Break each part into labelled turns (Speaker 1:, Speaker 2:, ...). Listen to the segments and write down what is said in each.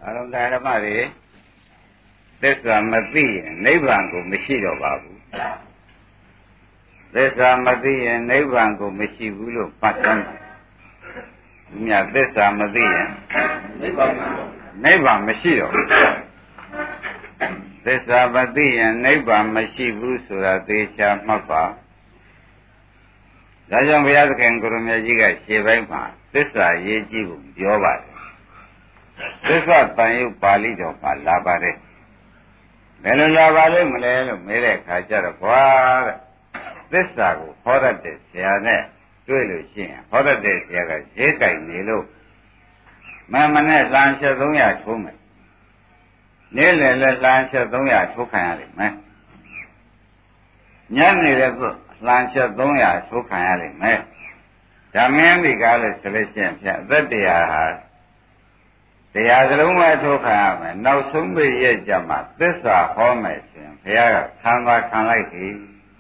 Speaker 1: အလုံးဓမ္မတွေသစ္စာမသိရင်နိဗ္ဗာန်ကိုမရှိတော့ပါဘူးသစ္စာမသိရင်နိဗ္ဗာန်ကိုမရှိဘူးလို့ပတ်သမ်းမြတ်သစ္စာမသိရင်နိဗ္ဗာန်မရှိတော့ဘူးသစ္စာမသိရင်နိဗ္ဗာန်မရှိဘူးဆိုတာသေချာမှတ်ပါဒါကြောင့်ဘုရားသခင်ကိုရမကြီးကရှေ့ပိုင်းမှာသစ္စာရေးကြည့်ဖို့ပြောပါတယ်သစ္စာတန်ရုပ်ပါဠိတော်မှာလာပါတယ်ဘယ်လိုလာပါလိမ့်မလဲလို့မေးတဲ့အခါကျတော့ကွာတဲ့သစ္စာကိုဟောတတ်တဲ့ဆရာနဲ့တွေ့လို့ရှိရင်ဟောတတ်တဲ့ဆရာကဈေးကြိုက်နေလို့မနဲ့လမ်းချက်300ထိုးမယ်နေ့လည်လည်းလမ်းချက်300ထိုးခံရလိမ့်မယ်ညနေလည်းလမ်းချက်300ထိုးခံရလိမ့်မယ်ဓမင်းဒီကားလို့ဆိုလို့ရှိရင်ဖြတ်အသက်တရားဟာတရားစလုံးပဲထိုးခံရမယ်နောက်ဆုံးပိရဲ့ကြမှာသစ္စာဟောမယ်ဆိုရင်ဘုရားကခံလိုက်ပြီ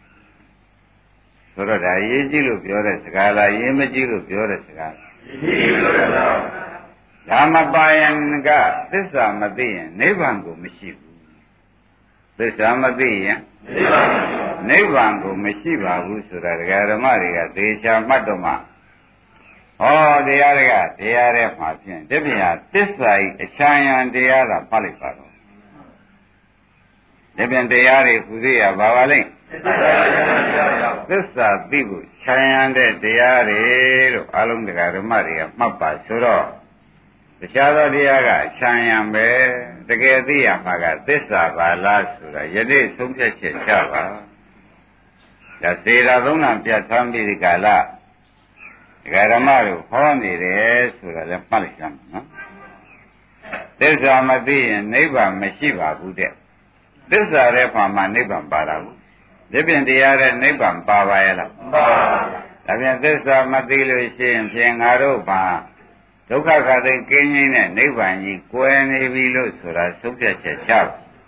Speaker 1: ဆိုတော့ဒါရေးကြည့်လို့ပြောတဲ့စကားလားရေးမကြည့်လို့ပြောတဲ့စကားရေးလို့ရပါဘူးဒါမပါရင်ကသစ္စာမသိရင်နိဗ္ဗာန်ကိုမရှိဘူးသစ္စာမသိရင်နိဗ္ဗာန်ကိုမရှိပါဘူးဆိုတာဒကာဓမ္မတွေကသေချာမှတ်တော့မှဟောတရားတွေကတရားတဲ့မှာဖြင့်ဒီပြင်ဟာသစ္စာဤအချမ်းရန်တရားသာဖတ်လိုက်ပါတော့ဒီပြင်တရားတွေခုသေးရပါပါလိမ့်သစ္စာသိဖို့ချမ်းရန်တဲ့တရားတွေလို့အလုံးတရားဓမ္မတွေကမှတ်ပါဆိုတော့တခြားသောတရားကအချမ်းရန်ပဲတကယ်သိရမှာကသစ္စာပါလားဆိုတာယနေ့ဆုံးဖြတ်ချက်ချပါဒါစေတာသုံးနာပြတ်ထားပြီးဒီကာလဒကာဓမ္မတို့ဟောနေတယ်ဆိုတာလည်းမှတ်လိုက်ကြမှာနော်သစ္စာမသိရင်နိဗ္ဗာန်မရှိပါဘူးတဲ့သစ္စာတဲ့ဘာမှနိဗ္ဗာန်ပါတာဘူးဒီပြင်တရားတဲ့နိဗ္ဗာန်ပါပါရဲ့လားမပါပါဘူးဒါပြန်သစ္စာမသိလို့ရှိရင်ဖြင့်ငါတို့ဘာဒုက္ခခါသိကင်းငြိမ်းတဲ့နိဗ္ဗာန်ကြီးကွယ်နေပြီလို့ဆိုတာသုံးဖြတ်ချက်ချပါ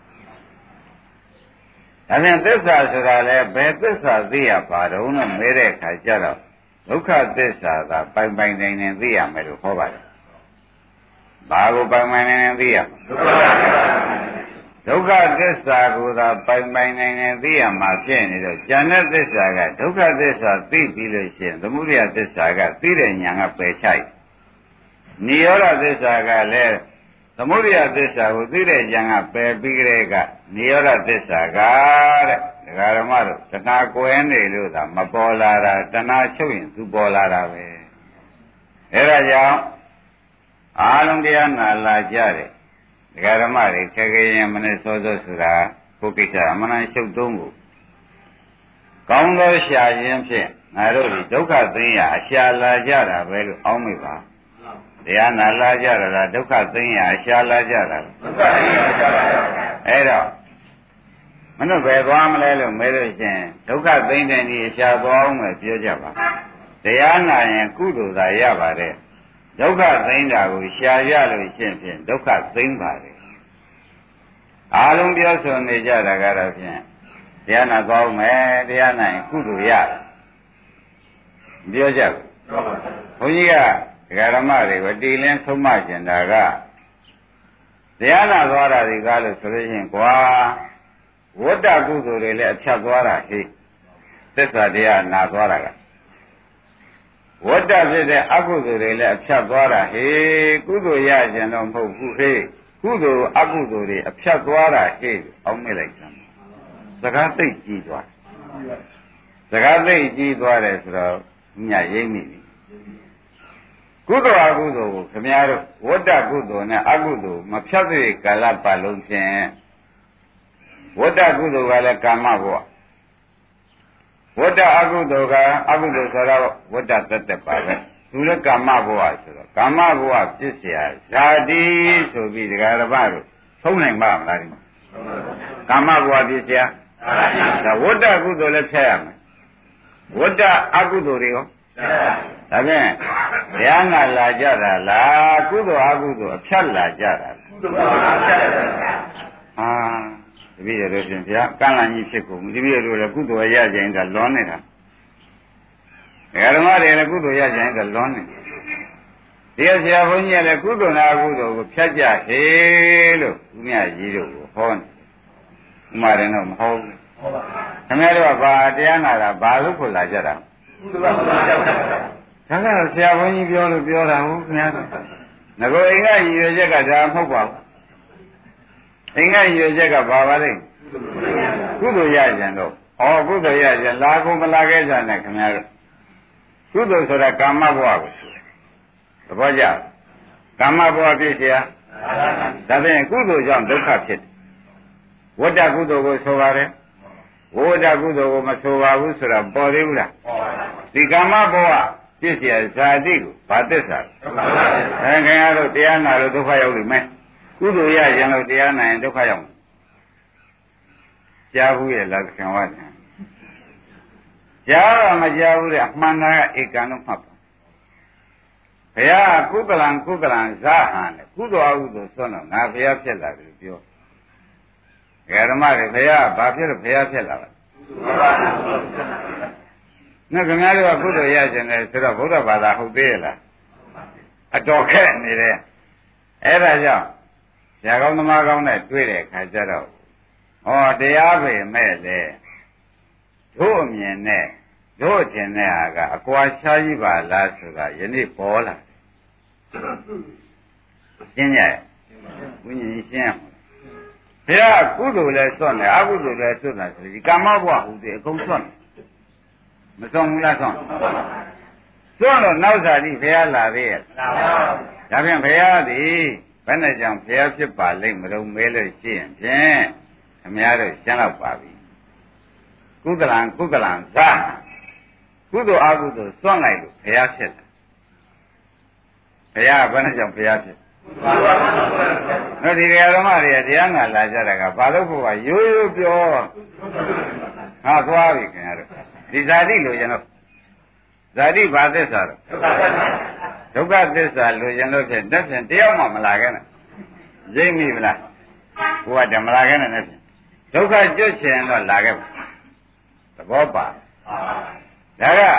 Speaker 1: ဒါပြန်သစ္စာဆိုတာလည်းဘယ်သစ္စာသိရပါတော့လို့မေးတဲ့အခါကျတော့ဒုက္ခသစ္စာကပိုင်နိုင်နေသိရမယ်လို့ဟောပါတယ်ဘာကိုပိုင်နိုင်နေသိရမလဲဒုက္ခသစ္စာကိုသာပိုင်နိုင်နေသိရမှာဖြစ်နေတော့ဉာဏ်သစ္စာကဒုက္ခသစ္စာသိပြီးလို့ရှိရင်သမုဒယသစ္စာကသိတဲ့ဉာဏ်ကပယ်ချိုက်နိရောဓသစ္စာကလည်းသမုဒယသစ္စာကိုသိတဲ့ဉာဏ်ကပယ်ပြီးကြတဲ့ကနိရောဓသစ္စာကတဲ့ဒကာဓမ္မတို့တဏှာကွယ်နေလို့သာမပေါ်လာတာတဏှာချုပ်ရင်သူပေါ်လာတာပဲအဲဒါကြောင့်အာလုံးတရားနာလာကြတယ်ဒကာဓမ္မတွေခဲခဲရင်မနဲ့စောစောဆိုတာကိုကိစ္စအမှန်တန်ရှုပ်သုံးကိုကောင်းသောရှာခြင်းဖြင့်ငါတို့ဒီဒုက္ခသိရအရှာလာကြတာပဲလို့အောင်းမိပါတရားနာလာကြတာလားဒုက္ခသိရအရှာလာကြတာဒုက္ခသိရအရှာလာကြတာအဲ့တော့မနှုတ်ပဲသွားမလဲလို့မဲလို့ရှင်ဒုက္ခသိမ့်တဲ့ဒီအရှာသွားအောင်ပဲပြောကြပါတရားနာရင်ကုသိုလ်သာရပါတယ်ဒုက္ခသိမ့်တာကိုရှာရလို့ရှင်းဖြင့်ဒုက္ခသိမ့်ပါတယ်အားလုံးပြောဆိုနေကြတာကတော့ဖြင့်တရားနာသွားအောင်မယ်တရားနာရင်ကုသိုလ်ရတယ်ပြောကြဘူးဘုန်းကြီးကဒကာဓမ္မတွေကိုတီလင်းဆုံးမကျင်တာကတရားနာသွားတာဒီကားလို့ဆိုလို့ရှိရင်ကွာဝတ္တကုသိုလ်တွေလည်းအဖြတ်သွားတာဟိသစ္စာတရားနာသွားတာကဝတ္တဖြစ်တဲ့အကုသိုလ်တွေလည်းအဖြတ်သွားတာဟေကုသိုလ်ရခြင်းတော့မဟုတ်ဘူးဟေကုသိုလ်အကုသိုလ်တွေအဖြတ်သွားတာဟေအောင်းမိလိုက်တယ်စကားသိကြီးသွားစကားသိကြီးသွားတယ်ဆိုတော့ညရိမ့်မိပြီကုသိုလ်အကုသိုလ်ကိုခင်ဗျားတို့ဝတ္တကုသိုလ်နဲ့အကုသိုလ်မဖြတ်သေးကာလပတ်လုံးဖြင့်ဝတ္တကုသိုလ်ကလည်းကာမဘဝဝတ္တအကုသိုလ်ကအကုသိုလ်ဆိုတော့ဝတ္တသက်သက်ပါပဲသူလည်းကာမဘဝဆိုတော့ကာမဘဝပြစ်เสียဇာတိဆိုပြီးဒကာရပတို့သုံးနိုင်ပါမလားဒီမှာကာမဘဝပြစ်เสียဒါဝတ္တကုသိုလ်လည်းဖြတ်ရမယ်ဝတ္တအကုသိုလ်တွေရောဒါဖြင့်တရားနာလာကြတာလားကုသိုလ်အကုသိုလ်အဖြတ်လာကြတာကုသိုလ်အဖြတ်ဟာတပည့်တော်ဖြင့်ဗျာကန့်လန့်ကြီးဖြစ်ကုန်တပည့်တော်လည်းကုသိုလ်ရကြရင်ကလွန်နေတာဓမ္မတွေလည်းကုသိုလ်ရကြရင်ကလွန်နေတတရားဆရာဘုန်းကြီးကလည်းကုသိုလ်နာကုသိုလ်ကိုဖြတ်ကြဟေလို့သူများကြီးတို့ကိုဟောနေဥမာရင်တော့မဟုတ်ဘူးခင်ဗျားတို့ကဘာတရားနာတာဘာလို့ခေါ်လာကြတာကုသိုလ်ကလာကြတာဒါကတော့ဆရာဘုန်းကြီးပြောလို့ပြောတာဟုတ်ခင်ဗျားငါကအိမ်ကရည်ရွယ်ချက်ကဒါမဟုတ်ပါဘူးအိမ်ကရည်ရွယ်ချက်ကဘာပါလဲကုသိုလ်ရကြံတော့ကုသိုလ်ရကြံလာကုန်မလာခဲ့ကြနဲ့ခင်ဗျားတို့ကုသိုလ်ဆိုတာကာမဘဝကိုသဘောကျကာမဘဝဖြစ်เสียဒါဖြင့်ကုသိုလ်ကြောင့်ဒုက္ခဖြစ်တယ်ဝတ္တကုသိုလ်ကိုဆိုပါတယ်ဝိတ္တကုသိုလ်ကိုမဆိုပါဘူးဆိုတာပေါ်သေးဘူးလားဒီကာမဘဝဖြစ်เสียဇာတိကိုဘာသစ္စာခင်ဗျားတို့တရားနာလို့ဒုက္ခရောက်လိမ့်မယ်ကုသိုလ်ရရင်လို့တရားနာရင်ဒုက္ခရောက်မယ်ကြားဘူးရဲ့လားခင်ဗျားကြားတော့မကြားဘူးတဲ့အမှန်တရားဧကံလို့မှတ်ပါဘုရားကုသလံဇဟန်တဲ့ကုသိုလ်အကုသိုလ်ဆွမ်းတော့ငါဘုရားဖြစ်လာတယ်ပြောဓမ္မတွေဘုရားဘာဖြစ်လို့ဘုရားဖြစ်လာလဲနော်ခင်ဗျားတို့ကကုသိုလ်ရခြင်းလေဆိုတော့ဗုဒ္ဓဘာသာဟုတ်သေးရဲ့လားအတော်ခက်နေတယ်အဲ့ဒါကြောင့်ဆရာကောင်းသမားကောင်းနဲ့တွေ့တဲ့အခါကျတော့တရားပဲမဲ့လေတို့အမြင်နဲ့တို့ထင်တဲ့ဟာကအကွာခြားကြီးပါလားဆိုတာယနေ့ပေါ်လာရှင်းရဲ့ဝိညာဉ်ရှင်းဘုရားကုသိုလ်လည်းစွန့်တယ်အကုသိုလ်လည်းစွန့်တယ်ဆိုဒီကာမဘဝဟူသည်အကုန်စွန့်တယ်မစွန့်ဘူးလားစွန့်လို့နောက်စားပြီးဘုရားလာသေးရဲ့ဒါဖြင့်ဘုရားသည်ဘယ်နဲ့ကြောင့်ဘုရားဖြစ်ပါလိမ့်မလို့မဲလို့ရှိရင်ဖြင့်အများတို့ရှင်းတော့ပါပြီကုသလံဇကုသိုလ်အကုသိုလ်စွန့်လိုက်လို့ဘုရားဖြစ်တယ်ဘုရားဘယ်နဲ့ကြောင့်ဘုရားဖြစ်တို့ဒီဓမ္မတွေကတရားနာလာကြတာကဘာလို့ဖို့ကရိုးရိုးပြောငါသွားပြီခင်ဗျားတို့ဒီဇာတိလိုရင်တော့ဇာတိဘာသစ္စာတော့ဒုက္ခသစ္စာလိုရင်လို့ဖြစ်တက်ပြန်တယောက်မှမလာခဲ့နဲ့ရိပ်မိဗလားဘုရားဓမ္မလာခဲ့နဲ့ဒုက္ခကျွတ်ချင်တော့လာခဲ့ပါသဘောပါဒါက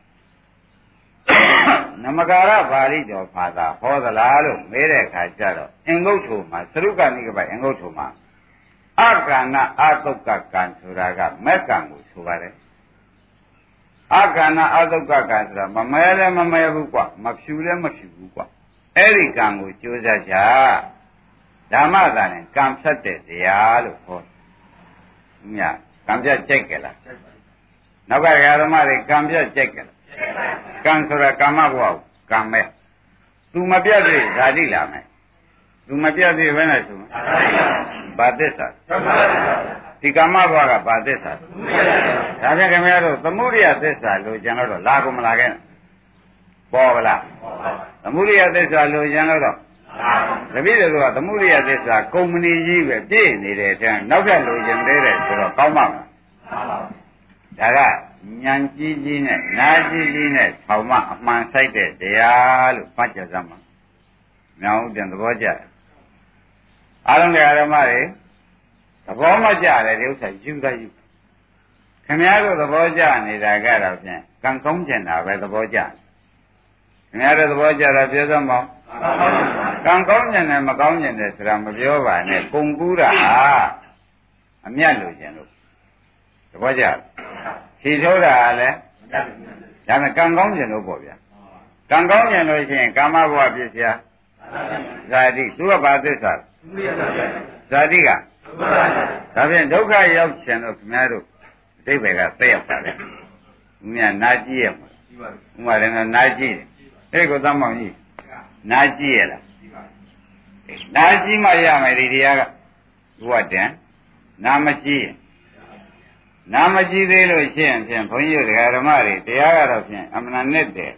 Speaker 1: နမကာရပါဠိတော်ဘာသာဟောသလားလို့မေးတဲ့အခါကျတော့အင်္ဂုတ္ထုမှာသရုကနိကပိုင်အင်္ဂုတ္ထုမှာအကဏအသုတ်ကကံဆိုတာကမက်ကံကိုဆိုပါတယ်အကဏအသုတ်ကကံဆိုတာမမဲလည်းမမဲဘူးကွာမဖြူလည်းမဖြူဘူးကွာအဲ့ဒီကံကိုကြိုးစားကြဓမ္မသာနဲ့ကံဖြတ်တဲ့တရားလို့ဟောမြတ်ကံပြတ်ကြိုက်ကြလားနောက်ကဓမ္မတွေကံပြတ်ကြိုက်ကြလားကံဆိုတာကာမဘဝကံမဲ့သူမပြတ်သေးဓာတိလာမယ်သူမပြတ်သေးဘယ်နဲ့ဆိုဘာသစ္စာဒီကာမဘဝကဘာသစ္စာဒါဖြင့်ခင်ဗျားတို့သမုဒိယသစ္စာလို့ကျန်တော့လာကုန်မလာခဲ့ပေါ်ပါလားသမုဒိယသစ္စာလို့ကျန်တော့တပည့်တွေကသမုဒိယသစ္စာကုမ္ပဏီကြီးပဲပြည့်နေတယ်တဲ့နောက်ထပ်လိုချင်သေးတယ်ဆိုတော့ကောင်းပါ့မလားဒါကဉာဏ်ကြီးကြီးနဲ့နားကြီးကြီးနဲ့ဆောင်းမအမှန်ဆိုင်တဲ့တရားလို့မှတ်ကြစမ်းပါ။မြောင်ဥဒ္ဒံသဘောကျတယ်။အားလုံးတရားဓမ္မတွေသဘောမကျတယ်ဒီဥစ္စာယူတာယူ။ခင်ဗျားတို့သဘောကျနေတာကတော့ဖြင့်ကံကောင်းကျင်တာပဲသဘောကျ။ခင်ဗျားတို့သဘောကျတာပြောစမ်းပါဦး။ကံကောင်းကျင်တယ်မကောင်းကျင်တယ်ဆိုတာမပြောပါနဲ့။ကုန်ကူးတာဟာအမြတ်လို့ကျင်လို့သဘောကျဖြေထိုးတာလည်းဒါနဲ့ကံကောင်းကျင်လို့ပေါ့ဗျာကံကောင်းကျင်လို့ရှိရင်ကာမဘဝဖြစ်เสียဇာတိသူကဘာသစ္စာဇာတိကဒါဖြင့်ဒုက္ခရောက်ကျင်လို့ခင်ဗျားတို့အတိပ္ပယ်ကသိရောက်ပါလေမြတ်နာကြည့်ရမှာဥမာလည်းနာကြည့်တယ်အဲ့ကိုသမောင်ကြီးနာကြည့်ရလားနာကြည့်မှရမယ်ဒီတရားကဘုရားတန်နာမကြည့်နာမကြည့်သေးလို့ရှိရင်ဖြင့်ဘုန်းကြီးတို့ဓမ္မတွေတရားကတော့ဖြင့်အမှန်နဲ့တဲ့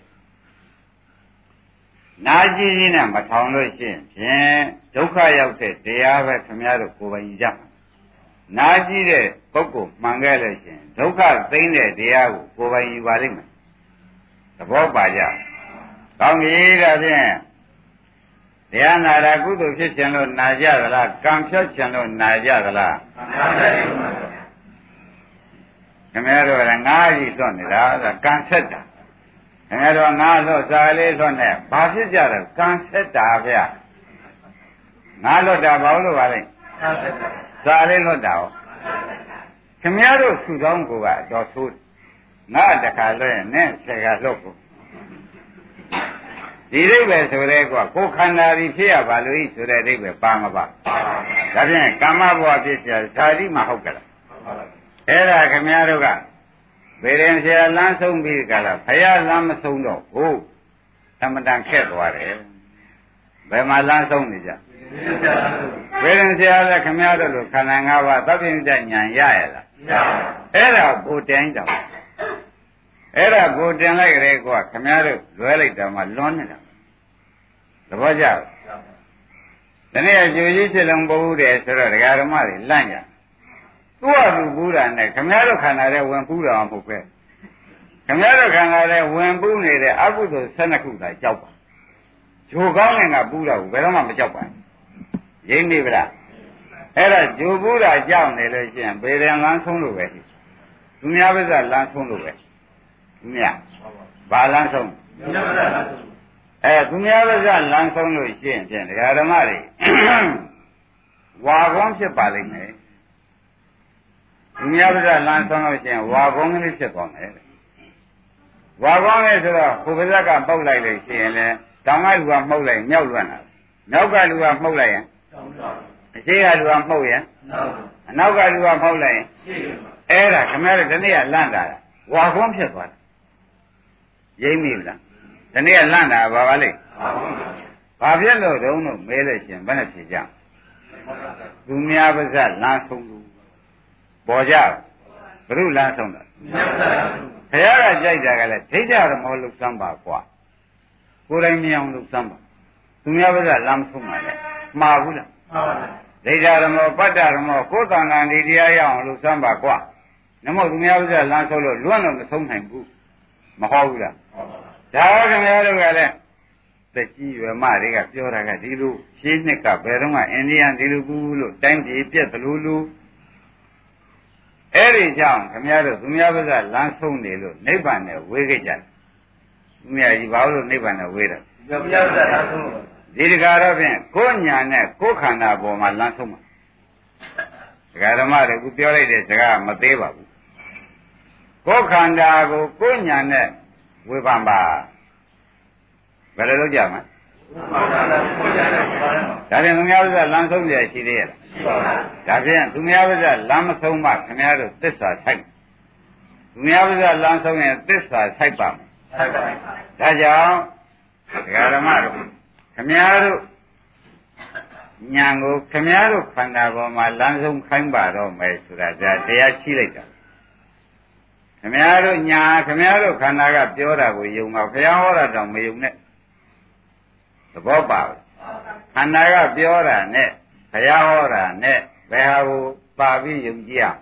Speaker 1: နာကြည့်ခြင်းနဲ့မထောင်လို့ရှိရင်ဖြင့်ဒုက္ခရောက်တဲ့တရားပဲခင်ဗျားတို့ကိုယ်ပိုင်ကြမှာနာကြည့်တဲ့ပုဂ္ဂိုလ်မှန်ခဲ့လို့ရှိရင်ဒုက္ခသိမ့်တဲ့တရားကိုကိုယ်ပိုင်ယူပါလိမ့်မယ်သဘောပါကြကောင်းပြီဒါဖြင့်တရားနာတာကုသိုလ်ဖြစ်ခြင်းလို့နာကြသလားကံဖြတ်ခြင်းလို့နာကြသလားခင်ဗျားတို့ကငါးကြီးစွန့်နေတာကံဆက်တာခခင်ဗျားတို့ငါလွတ်စာလေးလွတ်နဲ့ဘာဖြစ်ကြလဲကံဆက်တာဗျာငါလွတ်တာဘာလို့ပါလဲစာလေးလွတ်တာဟုတ်ခင်ဗျားတို့စုတောင်းကိုကတော့ဆိုးငါတခါလွတ်ရင်နဲ့ဆယ်ကလွတ်ကိုဒီအိဗယ်ဆိုတဲ့ကွာကိုခန္ဓာကြီးဖြစ်ရပါလို့ဤဆိုတဲ့အိဗယ်ပါမပါဒါဖြင့်ကာမဘဝဖြစ်เสียဇာတိမဟုတ်ကြလားအဲ့ဒါခင်ဗျားတို့ကဗေဒင်ဆရာလမ်းဆုံးပြီးကြလားဘုရားလမ်းမဆုံးတော့ဟုတ်သမတန်ခက်သွားတယ်ဘယ်မှာလမ်းဆုံးနေကြဗေဒင်ဆရာလည်းခင်ဗျားတို့လိုခန္ဓာ၅ပါးသဗ္ဗညုတဉာဏ်ရရလားအဲ့ဒါကိုတိုင်းတော့အဲ့ဒါကိုတင်လိုက်ကြလေကွာခင်ဗျားတို့လွဲလိုက်တော့မှလွန်နေတာသဘောကျဒီနေ့အကျိုးကြီးဖြစ်လုံးပို့တယ်ဆိုတော့ဒကာဓမ္မတွေလန့်ကြသူ့အတူပူတာနဲ့ခင်ဗျားတို့ခန္ဓာထဲဝင်ပူတာမဟုတ်ပဲခင်ဗျားတို့ခန္ဓာထဲဝင်ပူနေတဲ့အကုသိုလ်12ခုသာကြောက်ပါဂျိုကောင်းတဲ့ကပူတာကိုဘယ်တော့မှမကြောက်ပါဘူးရိမ့်နေဗလားအဲ့ဒါဂျိုပူတာကြောက်နေလို့ရှိရင်ဘေးရင်လမ်းဆုံးလို့ပဲသူများပါးစလမ်းဆုံးလို့ပဲသူများဘာလမ်းဆုံးသူများပါးစလမ်းဆုံးလို့ရှိရင်ဖြင့်ဒကာဓမ္မတွေဝါကောင်းဖြစ်ပါလိမ့်မယ်သူများပါးစလမ်းဆုံးလို့ရှိရင်ဝါကောင်းကလေးဖြစ်သွားမယ်ဝါကောင်းလေးဆိုတော့ကိုယ်ပါးစကပုတ်လိုက်လို့ရှိရင်လေတောင်ကလူကမှုတ်လိုက်မြောက်လွတ်လာမြောက်ကလူကမှုတ်လိုက်ရင်အရှိကလူကမှုတ်ရင်အနောက်ကလူကမှုတ်လိုက်ရင်အဲ့ဒါခင်ဗျားတို့ဒီနေ့ကလန့်တာဝါကောင်းဖြစ်သွားတယ်ရိမ့်မိလားဒီနေ့ကလန့်တာဘာပါလိမ့်ဘာဖြစ်လို့တုံးလို့မဲလို့ရှင်ဘယ်နဲ့ဖြေကြသူများပါးစလမ်းဆုံးလို့ပေါ်ကြဘုရုလမ်းဆုံးတာဘုရားကကြိုက်တာကလည်းဒိဋ္ဌရမောလုစမ်းပါကွာကိုယ်တိုင်မြင်အောင်လုစမ်းပါသူများပါးစလမ်းဆုံးပါလေမှားဘူးလားဒိဋ္ဌရမောပတ္တရမောကိုယ်တန်ခါဒီတရားရအောင်လုစမ်းပါကွာနမောသူများပါးစလမ်းဆုံးလို့လွတ်လို့မဆုံးနိုင်ဘူးမဟုတ်ဘူးလားဒါကခင်ဗျားတို့ကလည်းသက်ကြီးရွယ်မတွေကပြောတာကဒီလိုရှင်းနှစ်ကဘယ်တော့မှအိန္ဒိယဒီလိုကူလို့တိုင်းပြည်ပြက်သလိုလိုအဲ့ဒီကြောင့်ခင်ဗျားတို့သူများပါးစလမ်းဆုံးနေလို့နိဗ္ဗာန်နဲ့ဝေးခဲ့ကြတယ်သူများကြီးဘာလို့နိဗ္ဗာန်နဲ့ဝေးတယ်သူများပါးစလမ်းဆုံးဒီတကားတော့ဖြင့်ကိုယ်ညာနဲ့ကိုယ်ခန္ဓာပေါ်မှာလမ်းဆုံးမှာဒကာဓမ္မတွေကပြောလိုက်တဲ့စကားမသေးပါဘူးကိုယ်ခန္ဓာကိုကိုယ်ညာနဲ့ဝေဖန်ပါဘယ်လိုလုပ်ကြမလဲဒါဖြင့်သူများပါးစလမ်းဆုံးရရှိသေးရဲ့ဒါဖြင့်သူများပါးစလမ်းမဆုံးမှခင်ဗျားတို့သစ္စာထိုက်သူများပါးစလမ်းဆုံးရင်သစ္စာထိုက်ပါမယ်ဒါကြောင့်ဒကာဓမ္မတို့ခင်ဗျားတို့ညာကိုခင်ဗျားတို့ခန္ဓာပေါ်မှာလမ်းဆုံးခိုင်းပါတော့မယ်ဆိုတာဒါတရားချိလိုက်တာခင်ဗျားတို့ညာခင်ဗျားတို့ခန္ဓာကပြောတာကိုယုံပါဘုရားဟောတာတော့မယုံနဲ့သဘောပါဘူးခန္ဓာကပြောတာနဲ့ဘုရားဟောတာနဲ့ဘယ်ဟာကိုပါပြီးယုံကြည်ရ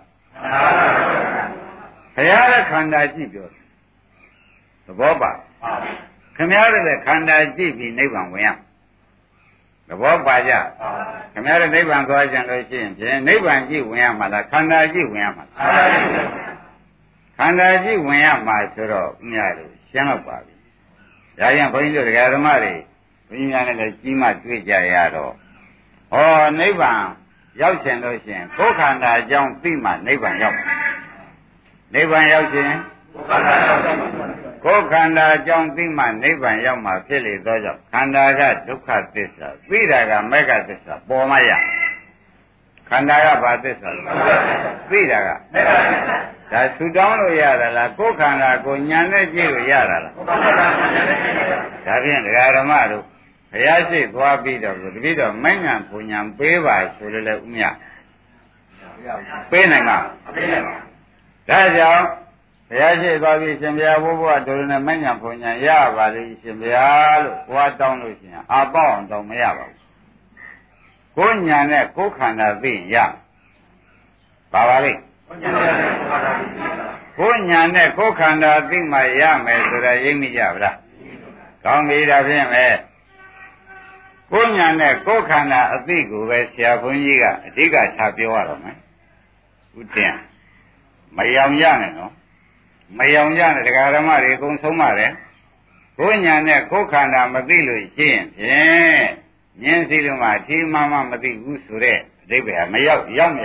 Speaker 1: ဘုရားရဲ့ခန္ဓာကြည့်ပြောသဘောပါခင်ဗျားတို့လည်းခန္ဓာကြည့်ပြီးနိဗ္ဗာန်ဝင်ရသဘောပါကြခင်ဗျားတို့နိဗ္ဗာန်သွားကြလို့ရှိရင်ဖြင့်နိဗ္ဗာန်ကြည့်ဝင်ရမှာလားခန္ဓာကြည့်ဝင်ရမှာလားခန္ဓာကြည့်ဝင်ရမှာဆိုတော့ဥညာတို့ရှင်းတော့ပါပြီဒါကြောင့်ဘုန်းကြီးတို့ဒကာဓမ္မတွေဘုန်းကြီးများနဲ့လည်းကြီးမှတွေ့ကြရတော့ဟောနိဗ္ဗာန်ရောက်ချင်လို့ရှိရင်ကိုယ်ခန္ဓာအကြောင်းသိမှနိဗ္ဗာန်ရောက်မှာနိဗ္ဗာန်ရောက်ခြင်းကိုယ်ခန္ဓာအကြောင်းသိမှနိဗ္ဗာန်ရောက်မှာဖြစ်လေသောကြောင့်ခန္ဓာကဒုက္ခသစ္စာသိတာကမေဃသစ္စာပေါ်မှရခန္ဓာကဘာသစ္စာသိတာကမေဃသစ္စာဒါဆူတောင်းလို့ရတာလားကိုယ်ခန္ဓာကိုညာနဲ့ကြည့်လို့ရတာလားဒါဖြင့်ဒကာဓမ္မတို့ဘုရားရှိသွားပြီးတော့တပည့်တော်မဉ္ဇဉ်ပူညာပေးပါဆိုလို့လည်းဥမြပေးနိုင်မှာဒါကြောင့်ဘုရားရှိသွားပြီးရှင်ဘုရားဘိုးဘွားတို့နဲ့မဉ္ဇဉ်ပူညာရပါလိမ့်ရှင်ဘုရားလို့ဘွားတောင်းလို့ရှိရင်အာပေါ့အောင်တောင်းမရပါဘူးကိုယ်ညာနဲ့ကိုယ်ခန္ဓာသိရပါပါလိမ့်ကိုယ်ညာနဲ့ကိုယ်ခန္ဓာသိမှရမယ်ဆိုတာရိပ်မိကြဗလားကောင်းပြီဒါဖြင့်ပဲကိုယ်ညာနဲ့ကိုယ်ခန္ဓာအသိကိုပဲဆရာဘုန်းကြီးကအဓိကထားပြောရတော့မယ်ဥတ္တန်မယောင်ရနဲ့နော်မယောင်ရနဲ့ဒကာဓမ္မတွေအကုန်ဆုံးပါတယ်ကိုညာနဲ့ကိုခန္ဓာမသိလို့ရှိရင်ဖြင့်ဉာဏ်စီလုံးမှာဒီမှမသိဘူးဆိုတဲ့အဓိပ္ပာယ်မရောက်မရောက်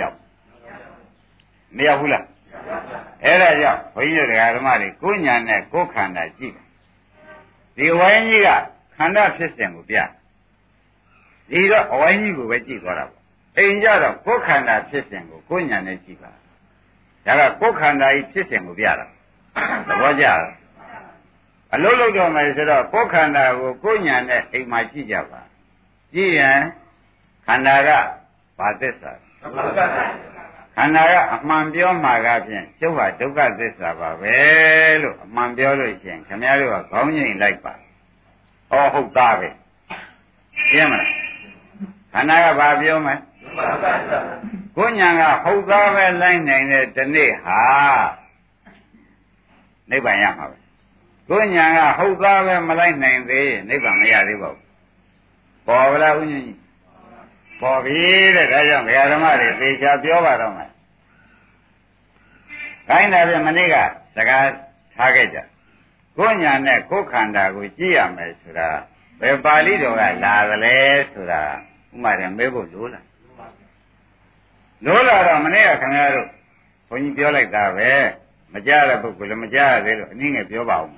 Speaker 1: ဘူးလားအဲ့ဒါကြောင့်ဘုန်းကြီးတို့ဓမ္မတွေကိုညာနဲ့ကိုခန္ဓာကြည့်ဒီဝိုင်းကြီးကခန္ဓာဖြစ်စဉ်ကိုပြဒီတော့အဝိုင်းကြီးကိုပဲကြည့်သွားတာပေါ့အိမ်ကြတော့ကိုခန္ဓာဖြစ်စဉ်ကိုကိုညာနဲ့ကြည့်ပါဒါကကိုခန္ဓာကြီးဖြစ်စဉ်ကိုပြတာသဘောကျလားအလုံးလုံးတော့မယ်ဆိုတော့ကိုခန္ဓာကိုကိုညာနဲ့အိမ်မှာကြည့်ကြပါကြည့်ရင်ခန္ဓာကဘာသစ္စာခန္ဓာကအမှန်ပြောမှာကဖြင့်ကျုပ်ဟာဒုက္ခသစ္စာပါပဲလို့အမှန်ပြောလို့ရှိရင်ခင်ဗျားတို့ကခေါင်းငိမ့်လိုက်ပါဩဟုတ်သားပဲရှင်းမလားခန္ဓာကဘာပြောမလဲကိုညာကဟုတ်သားပဲလိုက်နိုင်တဲ့ဒီနေ့ဟာနိဗ္ဗာန်ရမှာပဲကိုညာကဟုတ်သားပဲမလိုက်နိုင်သေးရင်နိဗ္ဗာန်မရသေးပါဘူးပေါ်ဗလားဦးညီပေါ်ပြီတဲ့ဒါကြောင့်ဘုရားဓမ္မတွေသေချာပြောပါတော့မယ်ခိုင်းတာပြမနေ့ကစကားထားခဲ့ကြကိုညာနဲ့ကိုခန္ဓာကိုကြည့်ရမယ်ဆိုတာဘယ်ပါဠိတော်ကလာသလဲဆိုတာဥမာတယ်မေးဖို့လိုလားလိုလာတော့မနေ့ကခင်ဗျားတို့ဘုန်းကြီးပြောလိုက်တာပဲမကြားတဲ့ပုဂ္ဂိုလ်လည်းမကြားရသေးလို့အနည်းငယ်ပြောပါဦး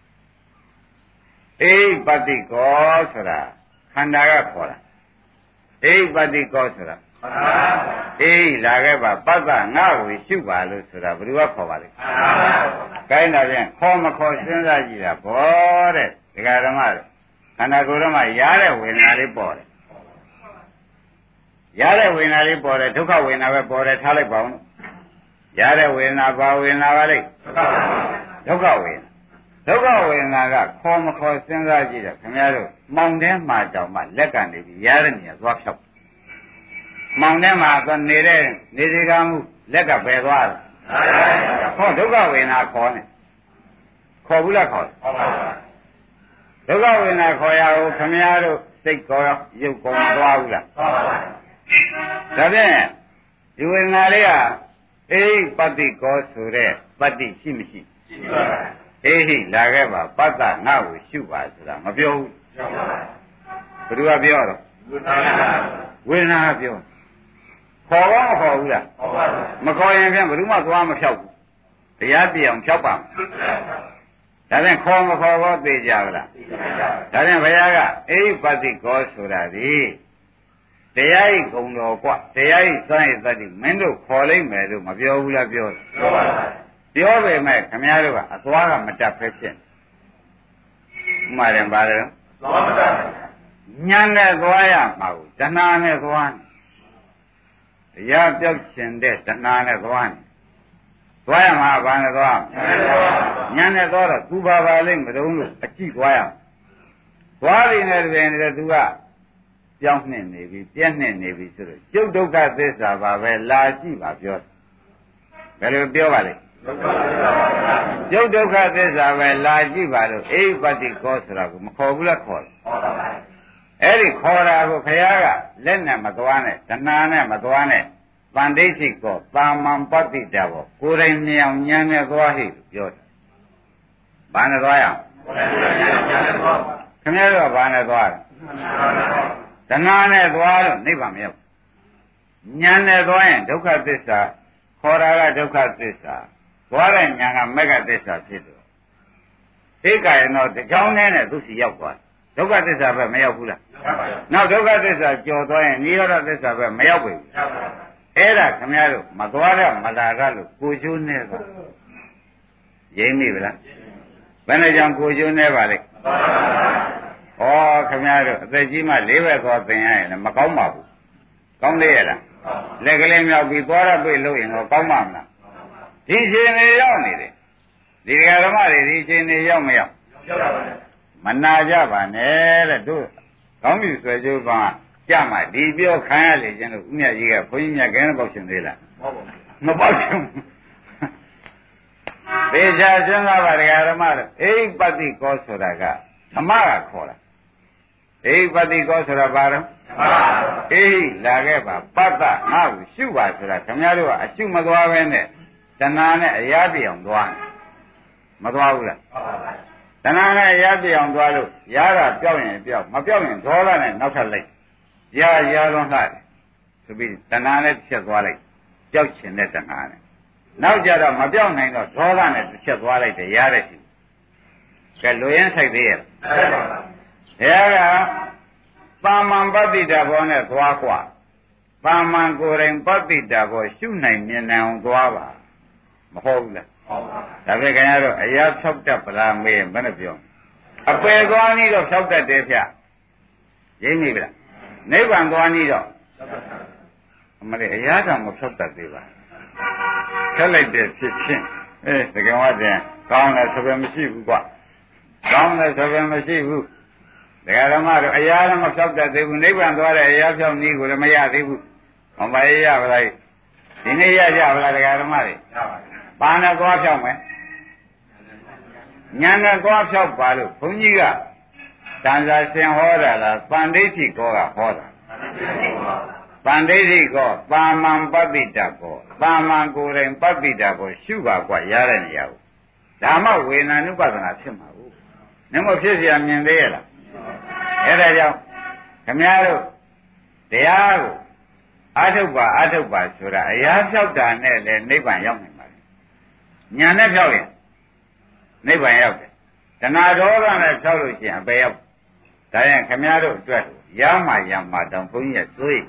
Speaker 1: အိပတိကောဆိုတာခန္ဓာကခေါ်တာအိပတိကောဆိုတာအေးလာခဲ့ပါပတ္တငါ့ကိုရှုပါလို့ဆိုတာဘယ်သူကခေါ်ပါလဲကိုင်းတာပြန်ခေါ်မခေါ်စဉ်းစားကြည့်တာဘောတဲ့ဒကာဓမ္မတို့ခန္ဓာကိုယ်တော့မှရတဲ့ဝေဒနာလေးပေါ်တယ်ရတဲ့ဝေဒနာလေးပေါ်တယ်ဒုက္ခဝေဒနာပဲပေါ်တယ်ထားလိုက်ပါဦးရတဲ့ဝေဒနာဘာဝေဒနာပါလဲဒုက္ခဝေဒနာဒုက္ခဝေဒနာကခေါ်မခေါ်စဉ်းစားကြည့်တယ်ခင်ဗျားတို့မှောင်ထဲမှာတောင်မှလက်ကနေပြီးရတဲ့နေရာသွားဖြောက်မှောင်ထဲမှာသွားနေတဲ့နေစီကမှုလက်ကပယ်သွားတယ်ဟောဒုက္ခဝေဒနာခေါ်နေခေါ်ဘူးလားခေါ်ဒုက္ခဝေဒနာခေါ်ရအောင်ခင်ဗျားတို့စိတ်ကောရုပ်ကောမသွားဘူးလားဒါဖြင့်ဒီဝေဒနာလေးကအိပတ္တိကောဆိုတဲ့ပတ္တိရှိမရှိရှိပါပါအေးဟိလာခဲ့ပါပတ္တငါ့ကိုရှုပါဆိုတာမပြောဘူးဘယ်သူကပြောတော့ဝေဒနာကပြောခေါ်တော့မခေါ်ဘူးလားမခေါ်ရင်ပြန်ဘယ်သူမှသွားမဖြောက်ဘူးတရားပြအောင်ဖြောက်ပါဒါဖြင့်ခေါ်မခေါ်တော့သိကြပါလားဒါဖြင့်ဘုရားကအိပတ္တိကောဆိုတာဒီတရားဤကုံတော်กว่าတရားဤစွမ်းရည်သတ္တိမင်းတို့ခေါ်လိုက်မယ်လို့မပြောဘူးလားပြောပါပါပြောပေမဲ့ခမည်းတော်ကအသွားကမတက်ဖဲဖြစ်ဥမာရင်ပါတယ်သွားမတက်ညံနဲ့သွားရမှာကိုတဏှာနဲ့သွားတရားပြောက်ရှင်တဲ့တဏှာနဲ့သွားသွားရမှာဘာနဲ့သွားညံနဲ့သွားတော့သူပါပါလိမ့်မတုံးလို့အကြည့်သွားရသွားပြီနဲ့တပင်နဲ့သူကပြောင်းနှင့်နေပြီပြည့်နှင့်နေပြီဆိုတော့ကျုပ်ဒုက္ခသစ္စာပါပဲလာကြည့်ပါပြောဘယ်လိုပြောပါလဲကျုပ်ဒုက္ခသစ္စာပဲလာကြည့်ပါလို့အိပတ္တိကောဆိုတာကိုမခေါ်ဘူးလားခေါ်တယ်အဲ့ဒီခေါ်တာကိုခရားကလက်နဲ့မသွားနဲ့တဏှာနဲ့မသွားနဲ့ပန္ဒိဋ္ဌိကောတာမန်ပတ္တိတာဘောကိုယ်တိုင်မြောင်ဉာဏ်နဲ့သွားဟိလို့ပြောတယ်ဘာနဲ့သွားရအောင်ခင်ဗျားတို့ကဘာနဲ့သွားလဲတဏှာနဲ့သွားလို့နိဗ္ဗာန်မရောက်ဉာဏ်နဲ့သွားရင်ဒုက္ခသစ္စာခေါ်တာကဒုက္ခသစ္စာသွားတဲ့ဉာဏ်ကမဂ္ဂသစ္စာဖြစ်တယ်ဧကယနောတကြောင်းနဲ့သူစီရောက်သွားဒုက္ခသစ္စာပဲမရောက်ဘူးလားနောက်ဒုက္ခသစ္စာကျော်သွားရင်နိရောဓသစ္စာပဲမရောက်ဘူးအဲ့ဒါခင်ဗျားတို့မသွားရမလာရလို့ကိုချိုးနေပါရင်းမိဗလားဘယ်နဲ့ကြောင့်ကိုချိုးနေပါလဲဩခင်ဗျားတို့အသက်ကြီးမှ၄ဘက်သွားသင်ရရင်လည်းမကောင်းပါဘူးကောင်းလေရလားလက်ကလေးမြောက်ပြီးသွားရပြေလို့ရင်တော့ကောင်းပါမလားဒီချိန်နေရောက်နေတယ်ဒီဓမ္မတွေဒီချိန်နေရောက်မရောက်မနာကြပါနဲ့တဲ့တို့ကောင်းပြီဆွဲကြိုးပါကြမှာဒီပြောခံရလေခြင်းလို့ဥမြတ်ကြီးကဘုန်းကြီးမြတ်ကဲပေါက်ရှင်သေးလားမပေါက်ရှင်သေချာစဉ်းစားပါဓမ္မတို့အိပတ္တိကောဆိုတာကဓမ္မကခေါ်တာအိပတ္တိကောဆိုတာဘာလဲအေးလာခဲ့ပါပတ္တငါ့ကိုရှုပါဆိုတာခင်ဗျားတို့ကအရှုမသွားပဲနဲ့တဏှာနဲ့အရာပြောင်သွားမသွားဘူးလားတဏှာနဲ့ရပြအောင်သွားလို့ရတာပြောက်ရင်ပြောက်မပြောက်ရင်ဒေါသနဲ့နောက်ထပ်လိုက်ရလွန်လှတယ်ဆိုပြီးတဏှာနဲ့တစ်ချက်သွားလိုက်ပြောက်ချင်တဲ့တဏှာနဲ့နောက်ကြတော့မပြောက်နိုင်တော့ဒေါသနဲ့တစ်ချက်သွားလိုက်တယ်ရတဲ့ရှိကဲလူရင်းဆိုင်သေးရဲ့ဘုရားကပါမန်ပတ္တိတဘောနဲ့သွားกว่าပါမန်ကိုယ်တိုင်ပတ္တိတဘောရှုနိုင်မြင်နိုင်အောင်သွားပါမဟုတ်ဘူးလားဟုတ်ပါဘူးဒါပေမဲ့ခင်ဗျားတို့အရာဖြောက်တတ်ပလားမေးရင်ဘယ်နဲ့ပြောအပယ်သွားနည်းတော့ဖြောက်တတ်တယ်ဗျရင်းမိဗလားနိဗ္ဗာန်သွားနည်းတော့အမလေးအရာတောင်မဖြောက်တတ်သေးပါခက်လိုက်တဲ့ဖြစ်ချင်းတကယ်ဝတည်းကောင်းတယ်ဆိုပဲမရှိဘူးကွာကောင်းတယ်ဆိုပဲမရှိဘူးဒကာဓမ္မတို့အရာလည်းမဖြောက်တတ်သေးဘူးနိဗ္ဗာန်သွားတဲ့အရာဖြောက်နည်းကိုလည်းမရသေးဘူးမမရရပါလားဒီနေ့ရကြပါလားဒကာဓမ္မတွေရပါဘူးဘာနဲ့သွားဖြောက်မယ်ညာနဲ့သွားဖြောက်ပါလို့ဘုန်းကြီးကတန်စာရှင်ဟောတာလားပန္ဒိဋ္ဌိကောကဟောတာပန္ဒိဋ္ဌိကောပါမန်ပတ္တိတကောပါမန်ကိုယ်တိုင်ပတ္တိတကောရှုပါกว่าရတဲ့နေရာကိုဒါမှဝေဒနာနုပဒနာဖြစ်မှာဘူးနမဖြစ်เสียမြင်သေးရလားအဲ့ဒါကြောင့်ခမည်းတော်တရားကိုအာထုပ်ပါဆိုတာအရာဖြောက်တာနဲ့လည်းနိဗ္ဗာန်ရောက်နိုင်ပါလေညာနဲ့ဖြောက်ရင်နိဗ္ဗာန်ရောက်တယ်တဏှာဒေါသနဲ့ဖြောက်လို့ရှိရင်အပေရောက်ဒါရင်ခမည်းတော်အတွက်ရမှတောင်ဘုန်းကြီးကသွေး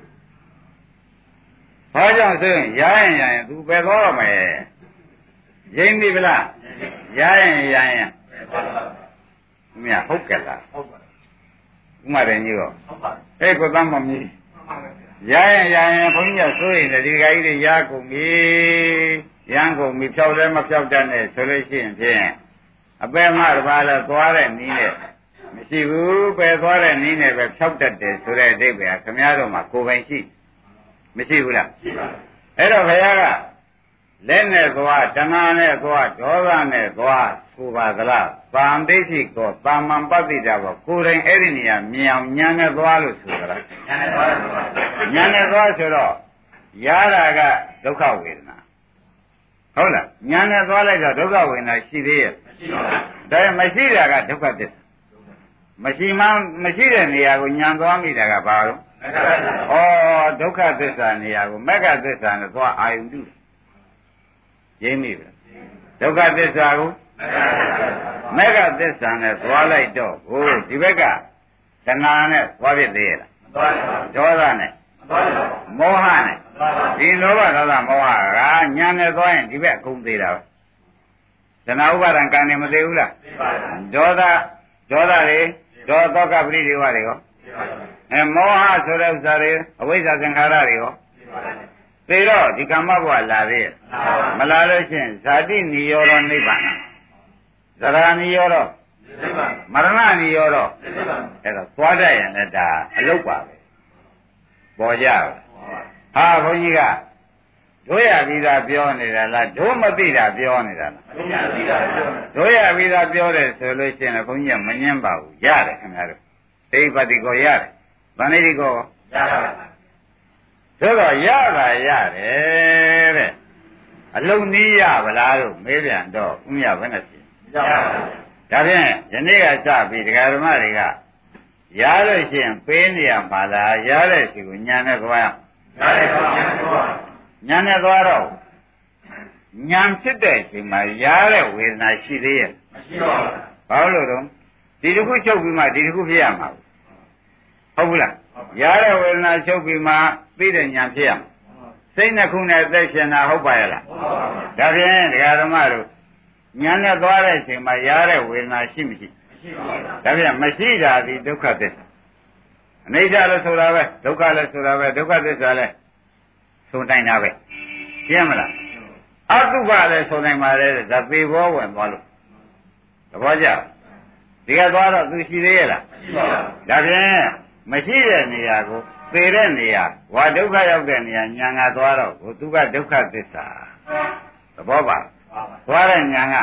Speaker 1: ဘာကြောင့်ဆိုရင်ရရင်သူပဲသွားတော့မယ်ရင်းပြီဗလားရရင်မြတ်ဟုတ်ကဲ့လားဟုတ်ပါဥမာတယ်ကြီးတော့ဟုတ်ပါအဲ့ကိုသမမီးရရင်ဘုန်းကြီးကဆိုရင်ဒီခါကြီးတွေရကုန်ပြီရမ်းကုန်ပြီဖြောက်လည်းမဖြောက်တတ်နဲ့ဆိုလို့ရှိရင်ဖြင့်အပေမတပါးလဲသွားတဲ့နည်းနဲ့မရှိဘူးပဲသွားတဲ့နည်းနဲ့ပဲဖြောက်တတ်တယ်ဆိုတဲ့အဓိပ္ပာယ်ခင်ဗျားတို့မှာကိုယ်ပိုင်ရှိမရှိဘူးလားရှိပါဘူးအဲ့တော့ဘုရားကလက်နဲ့သွားတဏှာနဲ့သွားဒေါသနဲ့သွားဆိုပါသလားပန္ဒိဋ္ဌိကောပါမန်ပတ္တိတာဘောကိုယ်တိုင်အဲ့ဒီနေရာမြင်အောင်ဉာဏ်နဲ့သွားလို့ဆိုသလားဉာဏ်နဲ့သွားဆိုတော့ရတာကဒုက္ခဝေဒနာဟုတ်လားဉာဏ်နဲ့သွားလိုက်တော့ဒုက္ခဝေဒနာရှိသေးရဲ့မရှိပါဘူးဒါမရှိတာကဒုက္ခသစ္စာမရှိတဲ့နေရာကိုဉာဏ်သွားမိတာကဘာလို့ဩဒုက္ခသစ္စာနေရာကိုမက္ခသစ္စာနဲ့သွားအာယုန်ပြုရင်းမိပဲဒုက္ခသစ္စာကိုမက္ခသစ္စာနဲ့သွားလိုက်တော့ဟိုဒီဘက်ကတဏှာနဲ့သွားဖြစ်သေးရဲ့လားမသွားပါဘူးဒေါသနဲ့မသွားပါဘူးမောဟနဲ့ဒီလောဘဒေါသမောဟကညာနဲ့သွားရင်ဒီဘက်အကုန်သေးတာပဲတဏှာဥပါဒံကံနေမသေးဘူးလားသိပါဘူးဒေါသတွေဒေါသောကပရိဒေဝတွေရောမောဟဆိုတဲ့ဥစ္စာတွေအဝိဇ္ဇာသင်္ခါရတွေရောသေတော့ဒီကမ္မဘဝလာသေးရဲ့မလာလို့ရှိရင်ဇာတိနိရောဓနိဗ္ဗာန်ဇရာနိရောဓမရဏနိရောဓအဲ့တော့သွားတတ်ရင်လည်းဒါအလုတ်ပါပဲပေါ်ကြဟာဘုန်းကြီးကတို့ရပြီးသားပြောနေတာလားတို့မသိတာပြောနေတာလားတို့ရပြီးသားပြောတယ်ဆိုလို့ရှိရင်ဘုန်းကြီးကမငင်းပါဘူးရတယ်ခင်ဗျားတို့သိပတိကိုရတယ်ဗန္ဓိတိကိုရပါပါဆိုတော့ရတာရတယ်တဲ့အလုံးနည်းရဗလားလို့မေးပြန်တော့ဥမြဘယ်နဲ့ဖြစ်ရပါဘူးဒါဖြင့်ယနေ့ကစပြီးဒကာဓမ္မတွေကရလို့ရှိရင်ပေးနေရပါလားရတဲ့စီကိုညာနဲ့သွားရရတယ်ပါညာနဲ့သွားတော့ညာဖြစ်တဲ့အချိန်မှာရတဲ့ဝေဒနာရှိသေးရဲ့မရှိပါဘူးဘာလို့တော့ဒီတစ်ခုချုပ်ပြီးမှဒီတစ်ခုဖြစ်ရမှာဟုတ်ဘူးလားရတဲ့ဝေဒနာချုပ်ပြီးမှသိတဲ့ညာဖြစ်ရမှာစိတ်နှစ်ခုနဲ့သက်ရှင်တာဟုတ်ပါရဲ့လားဒါဖြင့်ဒကာဓမ္မတို့ညာနဲ့သွားတဲ့အချိန်မှာရတဲ့ဝေဒနာရှိမရှိမရှိပါဘူးဒါဖြင့်မရှိတာဒီဒုက္ခသစ္စာအနိစ္စလည်းဆိုတာပဲဒုက္ခလည်းဆိုတာပဲဒုက္ခသစ္စာလည်းဆိုနိုင်တာပဲရှင်းမလားအတုပလည်းဆိုနိုင်ပါလေဒါပေဘောဝင်သွားလို့သဘောကျဒီကသွားတော့သူရှိသေးရဲ့လားမရှိပါဘူးဒါဖြင့်မရှိတဲ့နေရာကိုသေတဲ့နေရာဝါဒုက္ခရောက်တဲ့နေရာညာငါသွားတော့ကိုသူကဒုက္ခသစ္စာသဘောပါသွားတဲ့ညာကတ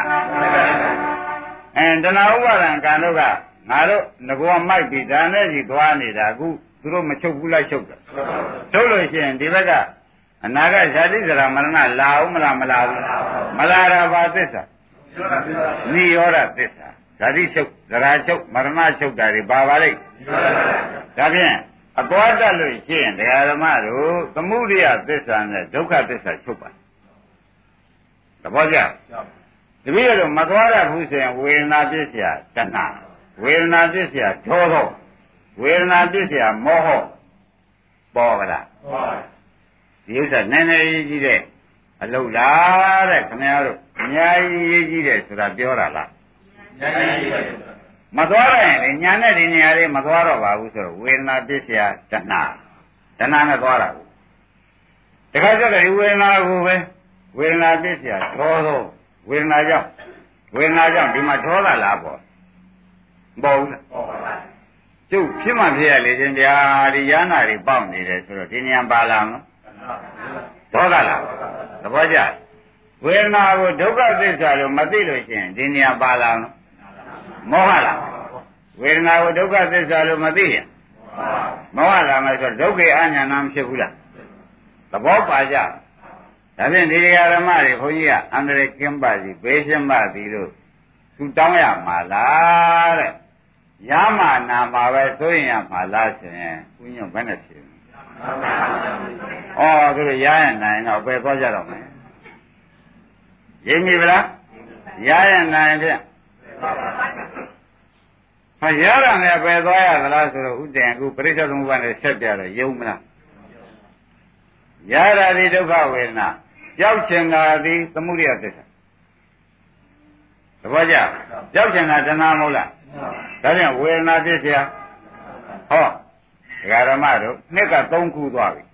Speaker 1: ဏှာဥပါဒံကံတို့ကငါတို့ငကောမိုက်ပြီးဒါနဲ့ကြီးသွားနေတာအခုသူတို့မချုပ်ဘူးလိုက်ချုပ်တယ်ချုပ်လို့ရှိရင်ဒီဘက်ကအနာဂတ်ဇာတိဇရာမရဏလာအောင်မလားမလာဘူးမလာတာဘာသစ္စာနိရောဓသစ္စာဓာတိချုပ်သရာချုပ်မရဏချုပ်တာတွေပါပါလိမ့်ဒါဖြင့်အသွားတတ်လို့ရှိရင်တရားဓမ္မတို့သမုဒိယသစ္စာနဲ့ဒုက္ခသစ္စာချုပ်ပါသဘောကျတပည့်တော်မသွားရဘူးဆိုရင်ဝေဒနာပြစ်เสียတဏှာဝေဒနာပြစ်เสียဒေါသဝေဒနာပြစ်เสียမောဟပေါ်ပါလားပေါ်ပါဒီဥစ္စာနည်းနည်းရေးကြည့်တဲ့အလုပ်လားတဲ့ခင်ဗျားတို့အများကြီးရေးကြည့်တဲ့ဆိုတာပြောတာလားအများကြီးရေးပါမသွားရရင်လေညာနဲ့ဒီနေရာလေးမသွားတော့ပါဘူးဆိုတော့ဝေဒနာပြစ်เสียတဏှာနဲ့သွားတာကိုတခါကျတော့ဒီဝေဒနာကိုပဲဝေဒနာပြစ်เสียဒေါသဝေဒနာကြောင့်ဒီမှာဒေါသလားပေါ့မပေါ်ဘူးလားပေါ်ပါဘူးကျုပ်ဖြစ်မှဖြစ်ရလေချင်းဗျာဒီယာနာတွေပေါက်နေတယ်ဆိုတော့ဒီနေရာပါလာမလားဒေါသလားသဘောကျဝေဒနာကိုဒုက္ခသစ္စာလို့မသိလို့ရှိရင်ဒီနေရာပါလာမလားမောဟလားဝေဒနာကိုဒုက္ခသစ္စာလို့မသိရင်မောဟလာမယ်ဆိုတော့ဒုက္ခအညာဏမဖြစ်ဘူးလားသဘောပါကြဒါဖြင့်ဒီဓမ္မတွေခွန်ကြီးကအန္တရာယ်ကင်းပါစီဘေးရှင်းပါသည်လို့သူတောင်းရမှာလားတဲ့ရမနာမှာပဲဆိုရင်ရမှာလားဆိုရင်ဘုညွန့်ဘယ်နဲ့ဖြစ်လဲဩသူတို့ရရင်နိုင်တော့ပဲသွားကြတော့မယ်ရင်းပြီဗလားရရင်နိုင်ဖြင့်ဟာရတာနဲ့ပဲသွားရသလားဆိုတော့ဥတည်အခုပရိစ္ဆေသမုပ္ပါဒ်နဲ့ဆက်ပြတော့ယုံမလားရတာဒီဒုက္ခဝေဒနာကြောက်ချင်တာဒီသမုဒိယသစ္စာသဘောကျကြောက်ချင်တာတဏှာမဟုတ်လားဒါပြန်ဝေဒနာဖြစ်เสียဟောဒကာဓမ္မတို့နှစ်က3ခုသွားပြီ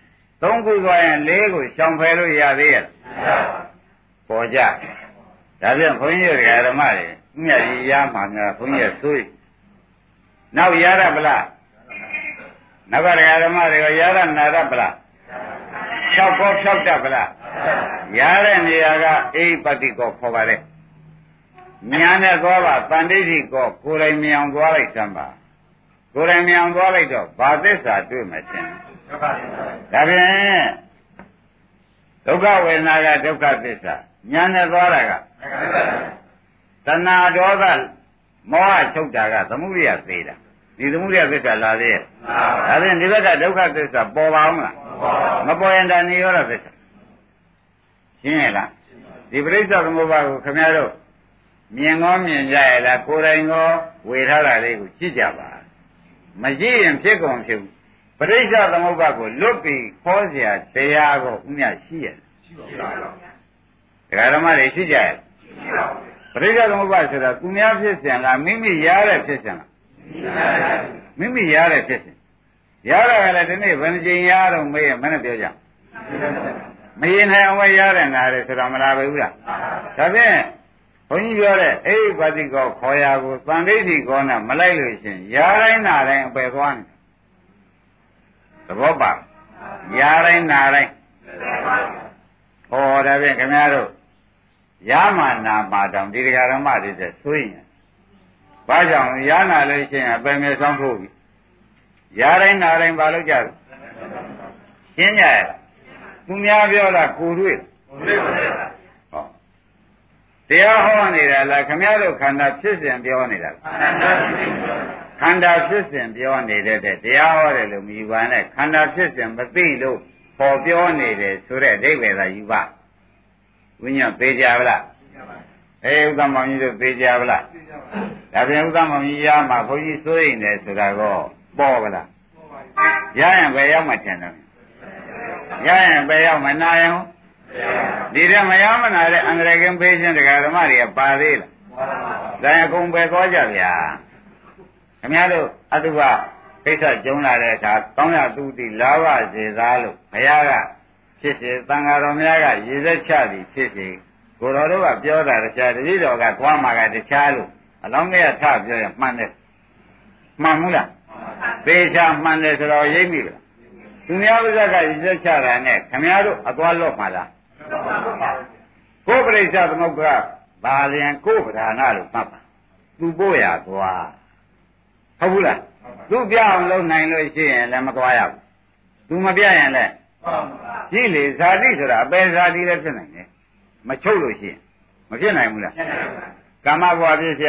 Speaker 1: 3ခုသွားရင်4ခုရှောင်ဖယ်လို့ရသေးရဲ့ပေါ်ကြဒါပြန်ခွန်ကြီးဒကာဓမ္မတွေမြတ်ကြီးရမှာများခွန်ကြီးဆွေးနောက်ရရပလားနောက်ကဒကာဓမ္မတွေကရရနာရပလားဖြောက်ကောဖြောက်တတ်ပလားရတဲ့နေရာကအိပတိကောခေါ်ပါလေညာနဲ့သွားပါတန်ဋိဋ္ဌိကောကိုယ်တိုင်မြောင်သွားလိုက်စမ်းပါကိုယ်တိုင်မြောင်သွားလိုက်တော့ဘာသစ္စာတွေ့မှချင်းဒါဖြင့်ဒုက္ခဝေဒနာကဒုက္ခသစ္စာညာနဲ့သွားတာကတဏှာဒေါသမောဟချုပ်တာကသမုဒိယသေးတာဒီသမုဒိယသစ္စာလာသေးရဲ့ဒါဖြင့်ဒီဘက်ကဒုက္ခသစ္စာပေါ်ပါအောင်လားမပေါ်ရင်ဒါနိရောဓသစ္စာရှင်းရလားဒီပရိစ္ဆေသမုပ္ပါဒ်ကိုခင်ဗျားတို့မြင်ကောမြင်ကြရလားကိုယ်တိုင်ကောဝေထားတာလေးကိုကြည့်ကြပါမကြည့်ရင်ဖြစ်ကုန်ဖြစ်ဘူးပရိစ္ဆေသမုပ္ပါဒ်ကိုလွတ်ပြီးခေါ်เสียတရားကိုဥညာရှိရရှိပါဘူးတရားဓမ္မတွေရှိကြရဲ့ရှိပါဘူးပရိစ္ဆေသမုပ္ပါဒ်ဆိုတာသူများဖြစ်စဉ်လားမိမိရတဲ့ဖြစ်စဉ်လားမိမိရတဲ့ဖြစ်စဉ်ရတာကလည်းဒီနေ့ဘယ်နှကြိမ်ရတော့မေးရင်မနဲ့ပြောကြမရင်နိုင်အောင်ရတဲ့ငါတွေဆိုတာမလားပဲဘူးလားဒါဖြင့်ဘုန်းကြီးပြောတဲ့အိဗတိကောခေါ်ရာကိုသံဋိဋ္ဌိကောနဲ့မလိုက်လို့ရှင်ရတိုင်းနာတိုင်းအပယ်သွားနေသဘောပါရတိုင်းနာတိုင်းဟောဒါဖြင့်ခင်ဗျားတို့ရမနာမှာတောင်ဒီတရားဓမ္မတွေတဲ့ဆိုရင်ဘာကြောင့်ရနာလို့ရှင်အပယ်မြေဆောင်ဖို့ပြီရတိုင်းနာတိုင်းဘာလို့ကြလဲရှင်းကြရဲ့သူများပြောတာကိုတွေ့ဟောတရားဟောနေတာလားခမည်းတော်ခန္ဓာဖြစ်စဉ်ပြောနေတာလားခန္ဓာဖြစ်စဉ်ပြောနေတဲ့တရားဟောတယ်လို့မယူပါနဲ့ခန္ဓာဖြစ်စဉ်မသိလို့ပေါ်ပြောနေတယ်ဆိုတဲ့အဓိပ္ပာယ်သာယူပါဝိညာဉ်သေးကြပါလားဥဒ္ဓမောင်ကြီးတို့သေးကြပါလားဒါပြန်ဥဒ္ဓမောင်ကြီးရမှာဘုန်းကြီးစိုးရိမ်တယ်ဆိုတာကောပေါ်ပါလားရရင်ပဲရောက်မှထင်တယ်ရရင်ပဲရောက်မနာရင်ဒီတဲ့မရမနာတဲ့အန္တရာယ်ကင်းပေးခြင်းတရားဓမ္မတွေကပါသေးလားဒါရင်အကုန်ပဲသွားကြဗျာခင်ဗျားတို့အတုပကိစ္စကြုံလာတဲ့အခါကောင်းရသူတိလာဘစေသားလို့ဘုရားကဖြစ်စေသံဃာတော်များကရည်သက်ချသည်ဖြစ်စေကိုတော်တို့ကပြောတာတရားတတိတော်ကသွားမှာကတခြားလို့အလောင်းကြီးကထပြောရင်မှန်တယ်မှန်ဘူးလားသေချာမှန်တယ်ဆိုတော့ရိပ်မိလားသူများပါးကရည်သက်ချတာနဲ့ခင်ဗျားတို့အသွားလွတ်မှာလားကိုယ်ပရိစ္ဆေသမုပ္ပါဘာလျံကိုယ်ပဓာနာလို့မှတ်ပါသူပို့ရသွားဟုတ်ဘူးလားသူပြအောင်လုပ်နိုင်လို့ရှိရင်လည်းမသွားရဘူးသူမပြရင်လည်းကြည့်လေဇာတိဆိုတာအပေဇာတိလည်းဖြစ်နိုင်တယ်မချုပ်လို့ရှိရင်မဖြစ်နိုင်ဘူးလားကာမဘဝဖြစ်เสีย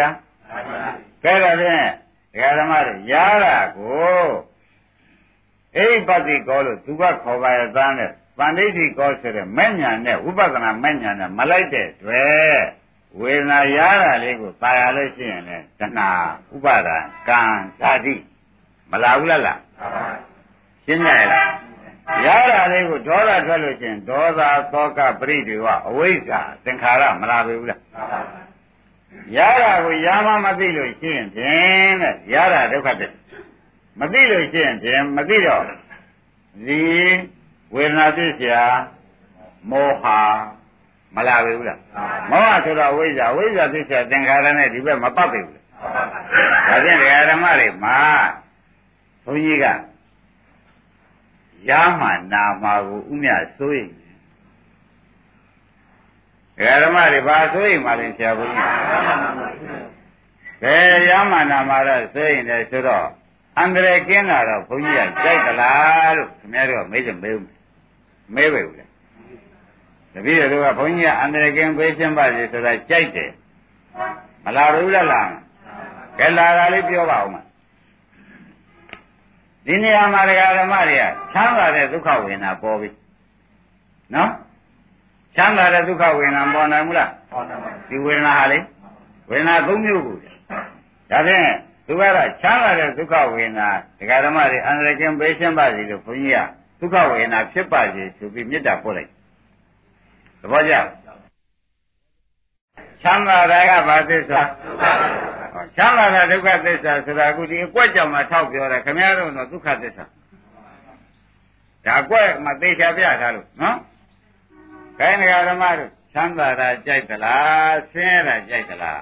Speaker 1: ကဲတော့ဖြင့်ဒကာဓမ္မတို့ရတာကိုအိပတိကောလို့သူကခေါ်ပါရဲ့သားနဲ့ပန္ဒိတိကောဆိုတဲ့မဲ့ညာနဲ့ဝိပဿနာမဲ့ညာနဲ့မလိုက်တဲ့တွေ့ဝေဒနာရတာလေးကိုตายရလို့ရှိရင်လည်းတဏှာဥပါဒံကံဓာတိမလာဘူးလားရှင်းကြရလားရတာလေးကိုဒေါသထွက်လို့ရှိရင်ဒေါသသောကပရိဒေဝအဝိဇ္ဇာသင်္ခါရမလာဘူးလားရတာကိုရမမသိလို့ရှိရင်ဖြင့်တဲ့ရတာဒုက္ခတဲ့မသိလို့ရှိရင်ဖြင့်မသိတော့ဒီဝေဒနာသိเสียမောဟမလာဘူးလားမောဟဆိုတော့ဝိဇ္ဇာဝိဇ္ဇာသိเสียသင်္ခါရနဲ့ဒီဘက်မပတ်ပြီဘူးဒါဖြင့်ဓမ္မတွေမှာဘုန်းကြီးကရမှနာမှာကိုဥမြစိုးရင်ဓမ္မတွေဘာစိုးရင်မှလဲဆရာဘုန်းကြီးဘယ်ရမှနာမှာတော့စိုးရင်လည်းဆိုတော့အန္တရာယ်ကင်းလာတော့ဘုန်းကြီးကကြိုက်သလားလို့ခင်ဗျားတို့ကမေးချင်မေးဦးမေးပဲဦးလေတပည့်တို့ကဘုန်းကြီးကအန္တရာယ်ကင်းပေးခြင်းပါစေဆိုတာကြိုက်တယ်မလာဘူးလားကဲလာတာလေးပြောပါဦးမဒီနေရာမှာဓမ္မတွေကချမ်းသာတဲ့ဒုက္ခဝေဒနာပေါ်ပြီနော်ချမ်းသာတဲ့ဒုက္ခဝေဒနာပေါ်နိုင်မလားပေါ်နိုင်ပါဘူးဒီဝေဒနာဟာလေဝေဒနာ၃မျိုးကိုဒါဖြင့်သူကတော့ချမ်းသာတဲ့ဒုက္ခဝေဒနာဓမ္မတွေအန္တရာယ်ကင်းပေးခြင်းပါစေလို့ဘုန်းကြီးကဒုက္ခဝေဒနာဖြစ်ပါစေဆိုပြီးမေတ္တာပို့လိုက်သဘောကျချမ်းသာတာကဘာသစ္စာချမ်းသာတဲ့ဒုက္ခသစ္စာဆိုတာအခုဒီအကွက်ကြောင့်မှထောက်ပြောတယ်ခင်ဗျားတို့တော့ဒုက္ခသစ္စာဒါအကွက်မှသိချပြထားလို့နော်ခိုင်းဓမ္မတို့ချမ်းသာတာကြိုက်သလားဆင်းရဲတာကြိုက်သလား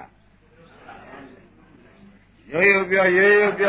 Speaker 1: ရိုးရိုးပြော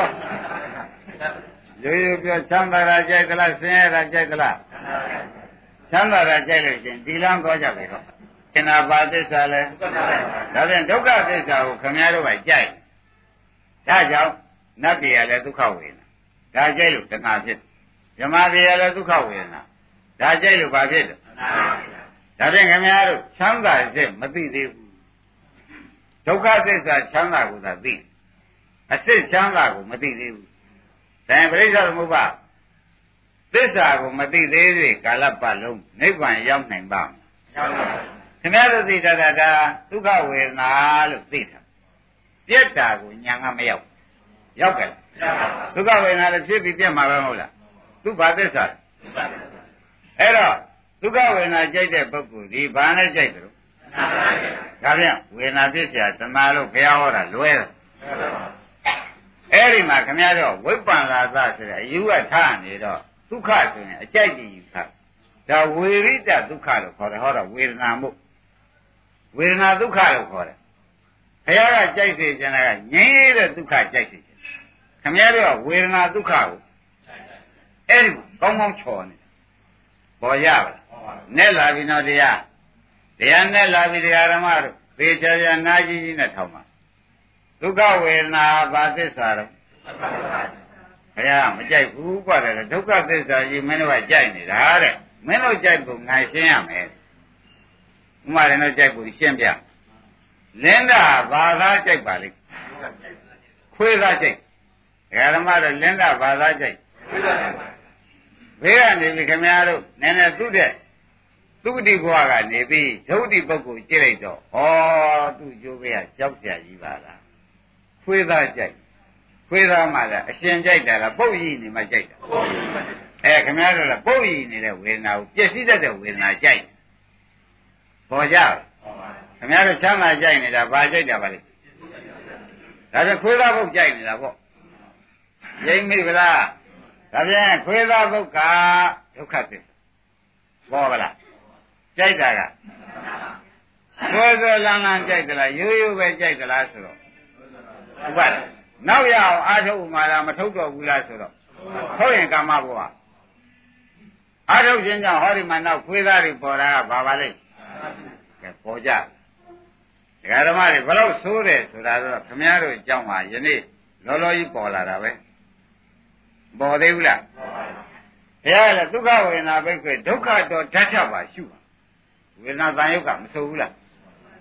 Speaker 1: ချမ်းသာတာကြိုက်သလားဆင်းရဲတာကြိုက်သလားချမ်းသာတာကြိုက်လို့ရှင်ဒီလမ်းသွားကြပြီတော့သင်္နာပါသစ္စာလဲဒါဖြင့်ဒုက္ခသစ္စာကိုခင်ဗျားတို့ကကြိုက်ဒါကြောင့်နတ်ပြည်ရလဲဒုက္ခဝေဒနာဒါကြိုက်လို့တဏှာဖြစ်ဇမပြည်ရလဲဒုက္ခဝေဒနာဒါကြိုက်လို့ဘာဖြစ်လဲဒါဖြင့်ခင်ဗျားတို့ချမ်းသာစိတ်မသိသေးဘူးဒုက္ခသစ္စာချမ်းသာကိုသာသိအစစ်ချမ်းသာကိုမသိသေးဘူးဒါရင်ပရိစ္ဆေသမုပ္ပါသစ္စာကိုမသိသေးသေးကာလပတ်လုံးနိဗ္ဗာန်ရောက်နိုင်ပါ့မလားခင်ဗျားတို့သိတာဒါဒုက္ခဝေဒနာလို့သိတာပြက်တာကိုညာကမရောက်ကြလားဒုက္ခဝေဒနာလည်းဖြစ်ပြီးပြက်မှာပဲမဟုတ်လားသူဘာသစ္စာအဲ့တော့ဒုက္ခဝေဒနာကြိုက်တဲ့ပုဂ္ဂိုလ်ဒီဘာနဲ့ကြိုက်တယ်လို့ဒါပြန်ဝေဒနာသစ္စာတဏှာလို့ဘုရားဟောတာလွဲတယ်အဲ့ဒီမှာခင်ဗျားတို့ဝိပ္ပန္နာသဆိုတဲ့အယူကထားနေတော့ဒုက္ခဆိုရင်အကြိုက်ကြီးယူထားဒါဝေရိတဒုက္ခလို့ခေါ်တယ်ဟောတော့ဝေဒနာမှုဝေဒနာဒုက္ခလို့ခေါ်တယ်ဘုရားကကြိုက်စေခြင်းကငြိမ်းတဲ့ဒုက္ခကြိုက်စေခြင်းခင်ဗျားတို့ကဝေဒနာဒုက္ခကိုအဲ့ဒီကောင်းကောင်းချော်နေပေါ်ရပါလားနဲ့လာပြီနော်တရားနဲ့လာပြီတရားဓမ္မတို့သေချာချာနာကြီးနဲ့ထောက်ပါဒုက္ခဝေဒနာဘာသစ္စာတော့ဘုရားမကြိုက်ဘူးกว่าတယ်ဒုက္ခသစ္စာကြီးမင်းတို့ကကြိုက်နေတာတဲ့မင်းတို့ကြိုက်ဖို့ငါရှင်းရမယ်ဥမာရင်တော့ကြိုက်ဖို့ရှင်းပြလင်းတာဘာသာကြိုက်ပါလိမ့်ခွေးသားကြိုက်ဓမ္မတို့လင်းတာဘာသာကြိုက်ဘေးကနေပြီခင်ဗျားတို့နည်းနည်းသူ့တဲ့သုတိဘဝကနေပြီးဒုတိပုဂ္ဂိုလ်ကြည့်လိုက်တော့ဩသူ့ကျိုးဘေးကကြောက်ကြရည်ပါလားခွေးသားကြိုက်ခွေးသားမှလည်းအရှင်ကြိုက်တာလားပုတ်ရည်နေမှကြိုက်တာခင်ဗျားတို့လည်းပုတ်ရည်နေတဲ့ဝေဒနာကိုပြည့်စည်တတ်တဲ့ဝေဒနာကြိုက်ပေါ်ကြခင်ဗျားတို့ချမ်းသာကြိုက်နေတာဘာကြိုက်တာပါလဲဒါဆိုခွေးသားပုတ်ကြိုက်နေတာပေါ့ရိမ့်မိဗလားဒါပြန်ခွေးသားပုတ်ကဒုက္ခသစ္စာပေါ်ပါလားကြိုက်တာကသွေးသွေးလန်းလန်းကြိုက်သလားရိုးရိုးပဲကြိုက်သလားဆိုတော့ဥပဒေနောက်ရအောင်အာထုတ်ဥမာလားမထုတ်တော့ဘူးလားဆိုတော့ဟုတ်ရင်ကာမဘဝအာထုတ်ခြင်းကြောင့်ဟောဒီမှာနောက်ခွေးသားတွေပေါ်တာကဘာပါလဲကဲပေါ်ကြဒကာဓမ္မတွေဘလို့ဆိုးတယ်ဆိုတာတော့ခမည်းတော်အကြောင်းဟာယနေ့လောလောကြီးပေါ်လာတာပဲပေါ်သေးဘူးလားဘုရားလည်းဒုက္ခဝေဒနာဘိက္ခေဒုက္ခတော့ဓာတ်ထပါရှုပါဝေဒနာတန်ယုတ်ကမဆိုးဘူးလားဒု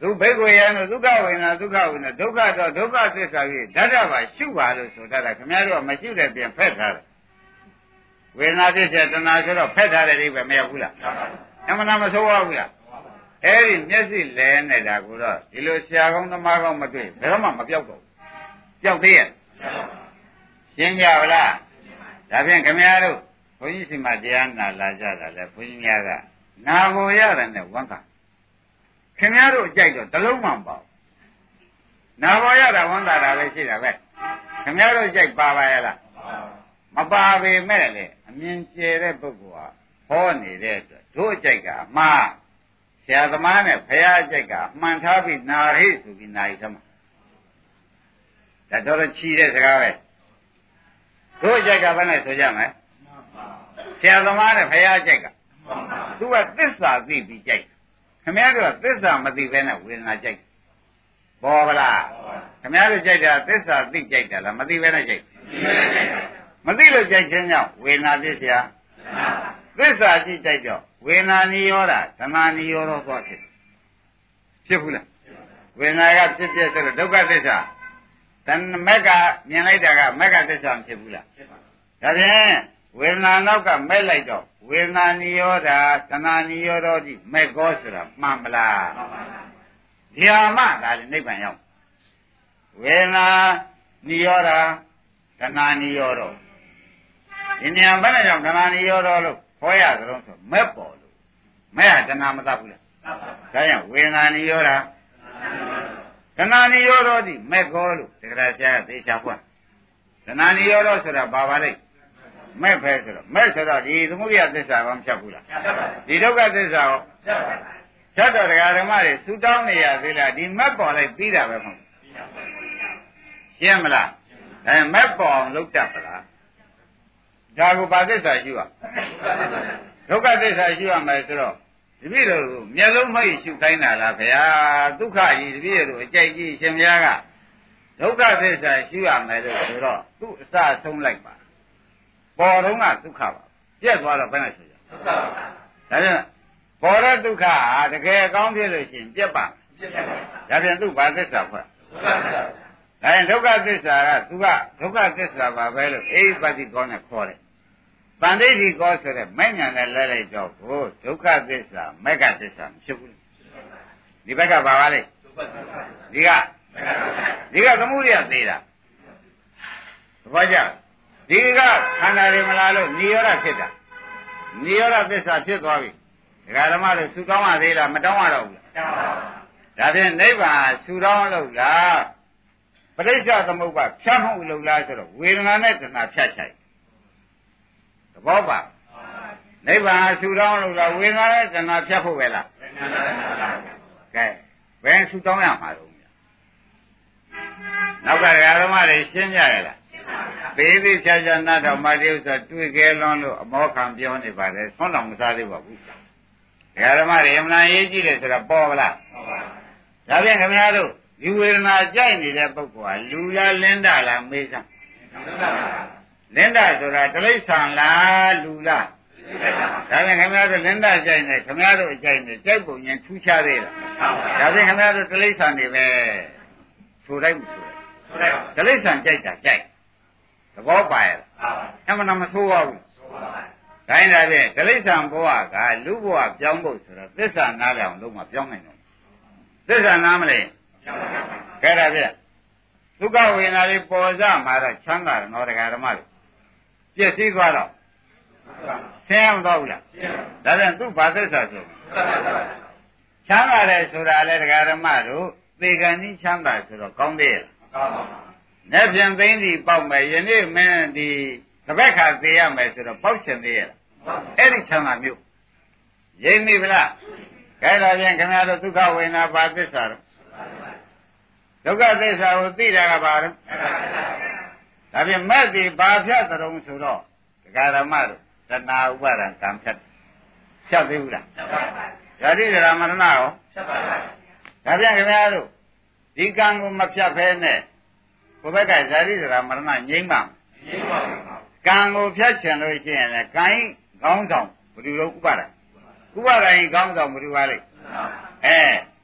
Speaker 1: သူဘိက္ခုယံတို့ဒုက္ခဝေဒနာဒုက္ခဝေဒနာဒုက္ခတော့ဒုက္ခသစ္စာကြီးဓာတ်ပါရှုပါလို့ဆိုတတ်တာခင်ဗျားတို့ကမရှုတဲ့ပြင်ဖက်ထားတယ်ဝေဒနာဖြစ်တဲ့တဏှာဆိုတော့ဖက်ထားတဲ့အိဗယ်မရောက်ဘူးလားအမှန်တမ်းမဆိုးပါဘူးလားအဲ့ဒီမျက်စိလဲနေတာကိုတော့ဒီလိုဆရာကောင်းသမားကောင်းမတွေ့ဘယ်တော့မှမပြောက်တော့ဘူးပြောက်သေးရဲ့ရှင်းကြပါလားဒါဖြင့်ခင်ဗျားတို့ဘုန်းကြီးစီမတရားနာလာကြတာလေဘုန်းကြီးများကနာကိုရတယ်နဲ့ဝန်ခံခင်ဗျားတို့ကြိုက်တော့တလုံးမှမပေါ့နာပေါ်ရတာဝန်တာတာပဲရှိတာပဲခင်ဗျားတို့ကြိုက်ပါပါရဲ့လားမပါပေမဲ့လေအမြင်ကျယ်တဲ့ပုဂ္ဂိုလ်ဟာဟောနေတဲ့အတွက်တို့ကြိုက်ကအမှားဆရာသမားနဲ့ဘုရားကြိုက်ကအမှန်ထားပြီးနာရိဆိုပြီးနာရီသမားဒါတော့ချီတဲ့စကားပဲတို့ကြိုက်ကဘယ်နဲ့ဆိုကြမလဲဆရာသမားနဲ့ဘုရားကြိုက်ကသူကသစ္စာသိပြီးကြိုက်ခင်ဗျားတို့ကသစ္စာမသိဘဲနဲ့ဝေဒနာကြိုက်ပေါ်ဗလားခင်ဗျားတို့ကြိုက်တာသစ္စာသိကြိုက်တာလားမသိဘဲနဲ့ကြိုက်မသိလို့ကြိုက်ခြင်းကြောင့်ဝေဒနာဖြစ်เสียသစ္စာကြည့်ကြိုက်တော့ဝေဒနာနိရောဓသမာနိရောဓသွားဖြစ်ဘူးလားဝေဒနာကဖြစ်ပြဆိုတော့ဒုက္ခသစ္စာတဏမက်ကမြင်လိုက်တာကမက်ကသစ္စာမဖြစ်ဘူးလားဒါဖြင့်ဝေဒနာနောက်ကမဲ့လိုက်တော့ဝေဒနာနိရောဓသနာနိရောဓတိမဲ့ကောဆိုတာမှန်မလားဒီဟာမှဒါလည်းနိဗ္ဗာန်ရောက်ဝေဒနာနိရောဓသနာနိရောဓဒီနေရာဘယ်နဲ့ကြောင့်သနာနိရောဓလို့ခေါ်ရကြတော့ဆိုမဲ့ပေါ်လို့မဲ့ဟာတဏမသဘူးလားဒါကြောင့်ဝေဒနာနိရောဓသနာနိရောဓတိမဲ့ကောလို့တက္ကရာဆရာကသေချာဖွင့်သနာနိရောဓဆိုတာဘာပါလဲမဲ့ဖဲဆိုတော့မဲ့ဆိုတော့ဒီသမုဒိယသစ္စာကမဖြတ်ဘူးလားဒီဒုက္ခသစ္စာကိုဖြတ်တော့တရားဓမ္မတွေဆူတောင်းနေရသေးလားဒီမဲ့ပေါ်လိုက်ပြီးတာပဲမဟုတ်ရှင်းမလားအဲမဲ့ပေါ်အောင်လုပ်တတ်ပလားဒါကိုဘာသစ္စာရှိရဒုက္ခသစ္စာရှိရမယ်ဆိုတော့တပည့်တော်မျက်လုံးမိတ်ရှုခိုင်းတာလားဗျာဒုက္ခကြီးတပည့်တော်အကြိုက်ကြီးရှင်ဘုရားကဒုက္ခသစ္စာရှိရမယ်လို့ဆိုတော့သူ့အစဆုံးလိုက်ပါပေါ်တော့ကဒုက္ခပါပြက်သွားတော့ဘယ်နဲ့ဆိုကြဒုက္ခပါဒါကြောင့်ပေါ်တဲ့ဒုက္ခဟာတကယ်အကောင်းဖြစ်လို့ရှိရင်ပြက်ပါဒါပြန်သူ့ဘာသစ္စာဖွဲ့ဒါရင်ဒုက္ခသစ္စာကသူကဒုက္ခသစ္စာပါပဲလို့အိပတိကောနဲ့ခေါ်တယ်တန်ဋိဋ္ဌိကောဆိုတဲ့မဲ့ညာနဲ့လဲလိုက်တော့ကိုဒုက္ခသစ္စာမက္ခသစ္စာမဖြစ်ဘူးဒီဘက်ကပါပါလေဒီကသမုဒိယသေးတာဘာကြောင့်ဒီကခန္ဓာတွေမလားလို့နိရောဓဖြစ်တာနိရောဓသစ္စာဖြစ်သွားပြီဒကာဓမ္မတို့ဆူတောင်းရသေးလားမတောင်းရတော့ဘူးလားဒါဖြင့်နိဗ္ဗာန်ဆူတောင်းလို့လားပဋိစ္စသမုပ္ပါဖြတ်မှုလို့လားဆိုတော့ဝေဒနာနဲ့တဏှာဖြတ်ချိုက်သဘောပါနိဗ္ဗာန်ဆူတောင်းလို့လားဝေဒနာနဲ့တဏှာဖြတ်ဖို့ပဲလားကဲဘယ်ဆူတောင်းရမှာတော့နောက်ကဒကာဓမ္မတွေရှင်းကြရလားပေသိဖြာချာနာတော်မာတိဥစ္စာတွေ့ခဲလွန်းလို့အမောခံပြောနေပါတယ်ဆွမ်းတော်မစားသေးပါဘူးဒကာဓမ္မတွေအမှန်ရေးကြည့်တယ်ဆိုတော့ပေါ်ပါလားဒါဖြင့်ခင်ဗျားတို့ဒီဝေဒနာကြိုက်နေတဲ့ပုဂ္ဂိုလ်ဟာလူလားလင်းတာလားမေးစမ်းလင်းတာဆိုတာတိရစ္ဆာန်လားလူလားဒါဖြင့်ခင်ဗျားတို့လင်းတာကြိုက်နေခင်ဗျားတို့အကြိုက်နေကြိုက်ပုံရင်ထူးခြားသေးလားဒါဖြင့်ခင်ဗျားတို့တိရစ္ဆာန်တွေပဲဆိုလိုက်မှုဆိုလိုက်တိရစ္ဆာန်ကြိုက်တာကြိုက်သဘောပါရဲ့အမှန်မဆိုးပါဘူးဒါရင်ဒါဖြင့်တိရစ္ဆာန်ဘဝကလူဘဝပြောင်းဖို့ဆိုတော့သစ္စာနားလည်အောင်လုံးဝပြောင်းနိုင်တယ်သစ္စာနားမလဲကဲဒါဖြင့်ဒုက္ခဝေဒနာတွေပေါ်ကြမှာတော့ချမ်းသာတယ်နော်တရားဓမ္မတွေပြည့်စည်သွားတော့ဆင်းရဲမသွားဘူးလားဒါဖြင့်သူ့ဘာသစ္စာဆိုချမ်းသာတယ်ဆိုတာလေတရားဓမ္မတို့သေကံဤချမ်းသာဆိုတော့ကောင်းသေးရဲ့ကောင်းပါဘူးနဲ့ပြန်သိန်းစီပေါက်မယ်ယနေ့မင်းဒီတစ်ဘက်ခါသေးရမယ်ဆိုတော့ပေါက်ချင်သေးရဲ့အဲ့ဒီချမ်းသာမျိုးရိပ်မိဗလားကဲဒါပြန်ခင်ဗျားတို့ဒုက္ခဝေဒနာဘာသစ္စာတော့ဒုက္ခသစ္စာကိုသိတာကဘာလဲဒါပြန်မဲ့ဒီဘာဖြတ်တုံးဆိုတော့ဒကာဓမ္မတို့တဏှာဥပါဒံကံဖြတ်ဖြတ်သေးဘူးလားဖြတ်ပါပါဓာတိဒရာမရဏရောဖြတ်ပါပါဒါပြန်ခင်ဗျားတို့ဒီကံကိုမဖြတ်ဖဲနဲ့ကိုယ်ဘက်ကဇာတိဒရာမရဏငြိမ့်ပါကံကိုဖြတ်ချင်လို့ရှိရင်လည်းကံခေါင်းဆောင်ဘယ်လိုလုပ်ဥပါဒံဥပါဒံခေါင်းဆောင်ဘယ်လိုပါလဲ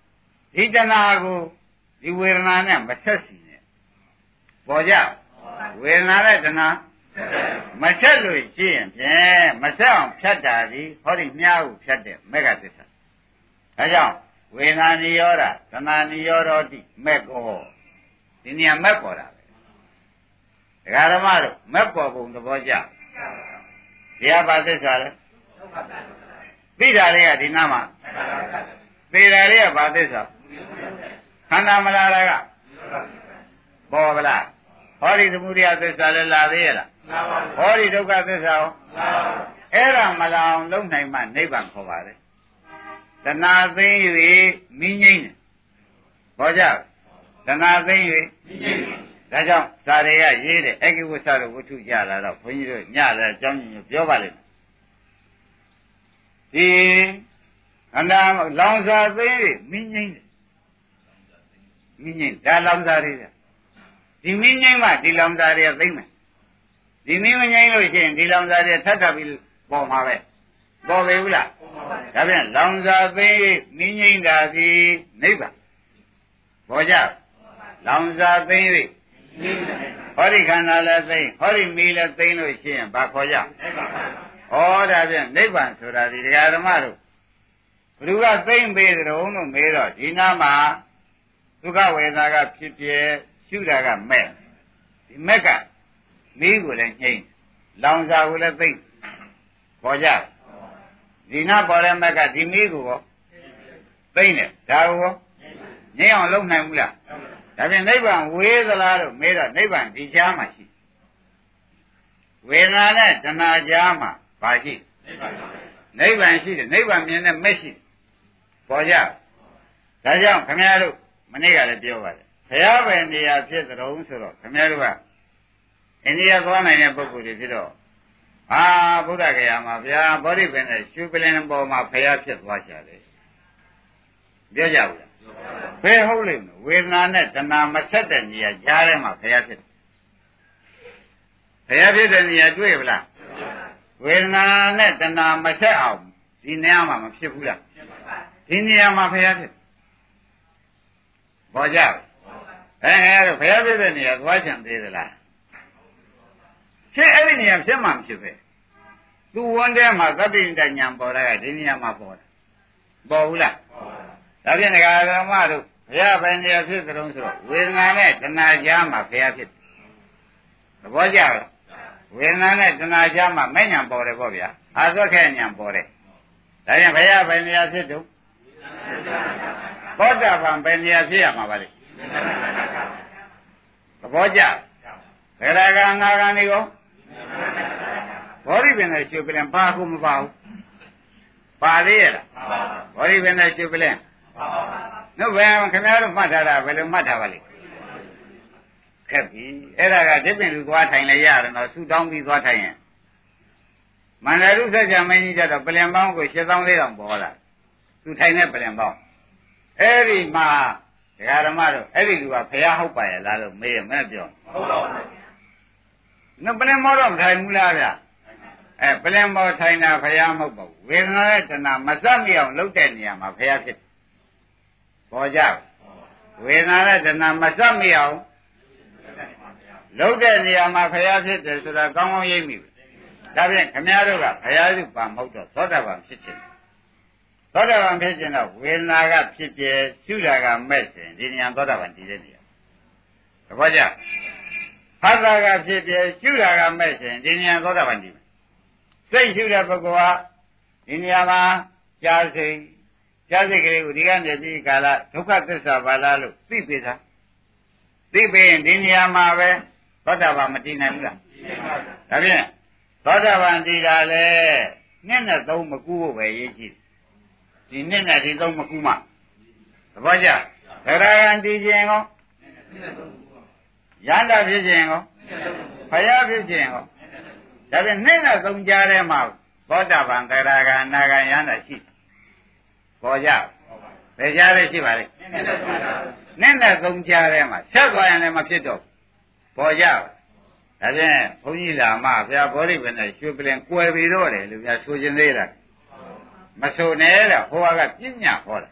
Speaker 1: ဒီတဏှာကိုဒီဝေဒနာနဲ့မဆက်စီနဲ့ပေါ်ကြဝေဒနာနဲ့တဏှာမဆက်လို့ရှိရင်ဖြင့်မဆက်အောင်ဖြတ်တာဒီဟောဒီမြားကိုဖြတ်တဲ့မေဃသစ္စာဒါကြောင့်ဝေဒနာနိရောဓတဏှာနိရောဓတိမေကောဒီနေရာမက်ပေါ်တာပဲဒကာဓမ္မတို့မက်ပေါ်ပုံသဘောကျဒီဟာဘာသစ္စာလဲသိတာလေးကဒီနားမှာသိတာလေးကဘာသစ္စာခန္ဓာမလာတာကပေါ်ဗလားဟောဒီသမုဒယသစ္စာလည်းလာသေးရဲ့လားဟောဒီဒုက္ခသစ္စာရောအဲ့ဒါမလာအောင်လုပ်နိုင်မှနိဗ္ဗာန်ခေါ်ပါတယ်တဏှာသိမ့်၍မိငိမ့်တယ်ဟောကြတဏှာသိမ့်၍ဒါကြောင့်ဇာရေကရေးတယ်အက္ခိဝဆတို့ဝတ္ထုကြလာတော့ဘုန်းကြီးတို့ညလည်းအကြောင်းညွှန်ပြောပါလိမ့်မယ်ဒီခန္ဓာလောင်စာသိမ့်၍မိငိမ့်တယ်မိငိမ့်ဒါလောင်စာတွေဒီမိငိမ့်မှဒီလောင်စာတွေသိမ့်မယ်ဒီမိမငိမ့်လို့ရှိရင်ဒီလောင်စာတွေထပ်ထပ်ပြီးပေါ်မှာပဲပေါ်ပြီဘူးလားဒါပြန်လောင်စာသိမ့်၍မိငိမ့်တာဒီနိဗ္ဗာန်ပေါ်ကြလောင်စာသိမ့်၍ဟောဒီခန္ဓာလည်းသိမ့်ဟောဒီမိလည်းသိမ့်လို့ရှိရင်ဘာခေါ်ကြဩဒါပြန်နိဗ္ဗာန်ဆိုတာဒီတရားဓမ္မတို့ဘ누구ကသိမ့်ပေးကြုံလို့မေးတော့ဒီနာမှာဒုက္ခဝေဒနာကဖြစ်ပြရှုတာကမဲ့ဒီမဲ့ကမိကိုလည်းညှိမ့်လောင်စာကိုလည်းသိမ့်ပေါ်ကြဒီနာပေါ်တဲ့မဲ့ကဒီမိကိုရောသိမ့်တယ်ဒါကိုညှိအောင်လုပ်နိုင်ဘူးလားဒါဖြင့်နိဗ္ဗာန်ဝေးသလားလို့မေးတော့နိဗ္ဗာန်ဒီကြားမှာရှိဝေဒနာနဲ့တဏှာကြားမှာဘာရှိနိဗ္ဗာန်ရှိတယ်နိဗ္ဗာန်မြင်တဲ့မဲ့ရှိပေါ်ကြဒါကြောင့်ခင်ဗျားတို့မနေ့ကလည်းပြောပါတယ်ဘုရားပဲနေရာဖြစ်သတော်ဆိုတော့ခင်ဗျားတို့ကအိန္ဒိယသွားနိုင်တဲ့ပုဂ္ဂိုလ်တွေဖြစ်တော့ဟာဗုဒ္ဓဂယာမှာဗျာဘောဓိပင်နဲ့ရှုပလင်ပေါ်မှာဘုရားဖြစ်သွားကြတယ်ပြောကြဘူးလားဘယ်ဟုတ်လိမ့်မလဲဝေဒနာနဲ့တဏှာမဆက်တဲ့နေရာကြားထဲမှာဘုရားဖြစ်ဘုရားဖြစ်တဲ့နေရာတွေ့ဗလားဝေဒနာနဲ့တဏှာမဆက်အောင်ဒီနေရာမှာမဖြစ်ဘူးလားဒီနေရာမှာဘုရားဖြစ်ပေါ်ကြအဲ့ဒါဘုရားဖြစ်တဲ့နေရာသွားချင်သေးသလားဖြစ်အဲ့ဒီနေရာဖြစ်မှမဖြစ်ပဲသူဝန်ထဲမှာသတ္တိတဉာဏ်ပေါ်တာကဒီနေရာမှာပေါ်တာပေါ်ဘူးလားဒါဖြင့်ဒကာဓမ္မတို့ဘုရားပဲနေရာဖြစ်ကြုံဆိုတော့ဝေဒနာနဲ့တဏှာကြားမှာဘုရားဖြစ်သဘောကျလားဝေဒနာနဲ့တဏှာကြားမှာမဲ့ဉာဏ်ပေါ်တယ်ပေါ့ဗျာအာသွက်ခဲဉာဏ်ပေါ်တယ်ဒါဖြင့်ဘုရားပဲနေရာဖြစ်တော့သောတာပန်ပဲနေရာဖြစ်ရမှာပါလေသဘောကျသရဂံငါဂံဒီကောဘောဓိပင်နဲ့ရှုပလင်ပါခုမပါဘူးပါသေးရလားဘောဓိပင်နဲ့ရှုပလင်တို့ဘယ်ခင်ဗျားတို့မှတ်ထားတာဘယ်လိုမှတ်ထားပါလိမ့်ခက်ပြီအဲ့ဒါကဒီပင်လူသွားထိုင်လေရတယ်နော်ဆူတောင်းပြီးသွားထိုင်ရင်မန္တရုစัจ जा မင်းကြီးကြတော့ပလင်ပေါင်းကို7400ပေါ်လာသူထိုင်တဲ့ပလင်ပေါင်းအဲ့ဒီမှာဒကာဓမ္မတို့အဲ့ဒီလူကဘုရားဟုတ်ပါရဲ့လားလို့မေးရမယ်ပြောဟုတ်ပါဘူး။နော်ပလင်မောတော့မထိုင်ဘူးလားဗျ။ပလင်မောထိုင်တာဘုရားမဟုတ်ပါဘူး။ဝေဒနာနဲ့တဏှာမစပ်မိအောင်လုပ်တဲ့နေရာမှာဘုရားဖြစ်တယ်။ပေါ်ကြ။ဝေဒနာနဲ့တဏှာမစပ်မိအောင်လုပ်တဲ့နေရာမှာဘုရားဖြစ်တယ်ဆိုတာကောင်းကောင်းရိပ်မိဘူး။ဒါဖြင့်ခမည်းတော်ကဘုရားစုပါမဟုတ်တော့သောတာပန်ဖြစ်ခြင်း။သောတာပန်ဖြစ်ခြင်းတော့ဝေဒနာကဖြစ်ပြရှုတာကမဲ့စဉ်ဒီနေရာသောတာပန်တည်တဲ့နေရာ။သဘောကျ။ဖတ်တာကဖြစ်ပြရှုတာကမဲ့စဉ်ဒီနေရာသောတာပန်တည်မယ်။စိတ်ရှုတဲ့ပုဂ္ဂိုလ်ဟာဒီနေရာမှာကြာစိတ်ကလေးကိုဒီကနေပြီးကာလဒုက္ခသစ္စာပါလားလို့သိပြီသား။သိပြီရင်ဒီနေရာမှာပဲသောတာပန်မတည်နိုင်ဘူးလား။ဒါဖြင့်သောတာပန်တည်တာလေနှစ်နဲ့သုံးမကူဖို့ပဲရေးကြည့်ဒီနှစ်နဲ့ဒီသုံးမကူမှသဘောကျသရဂံတည်ခြင်းကောရန္တာဖြစ်ခြင်းကောဘုရားဖြစ်ခြင်းကောဒါဖြင့်နှစ်နဲ့သုံးကြားထဲမှာသောတာပန်သရဂံအနာဂံရန္တာရှိပေါ်ကြဘယ်ကြားလဲရှိပါလိမ့်နှစ်နဲ့သုံးကြားထဲမှာဆက်သွားရင်လည်းမဖြစ်တော့ပေါ်ကြဒါဖြင့်ဘုန်းကြီးလာမှဘုရားဘောဓိပင်နဲ့ရွှေပလင်ကွယ်ပြီးတော့တယ်လို့များဆိုခြင်းသေးလားမဆိုနဲ့တဲ့ဟိုကပညာဟောတာ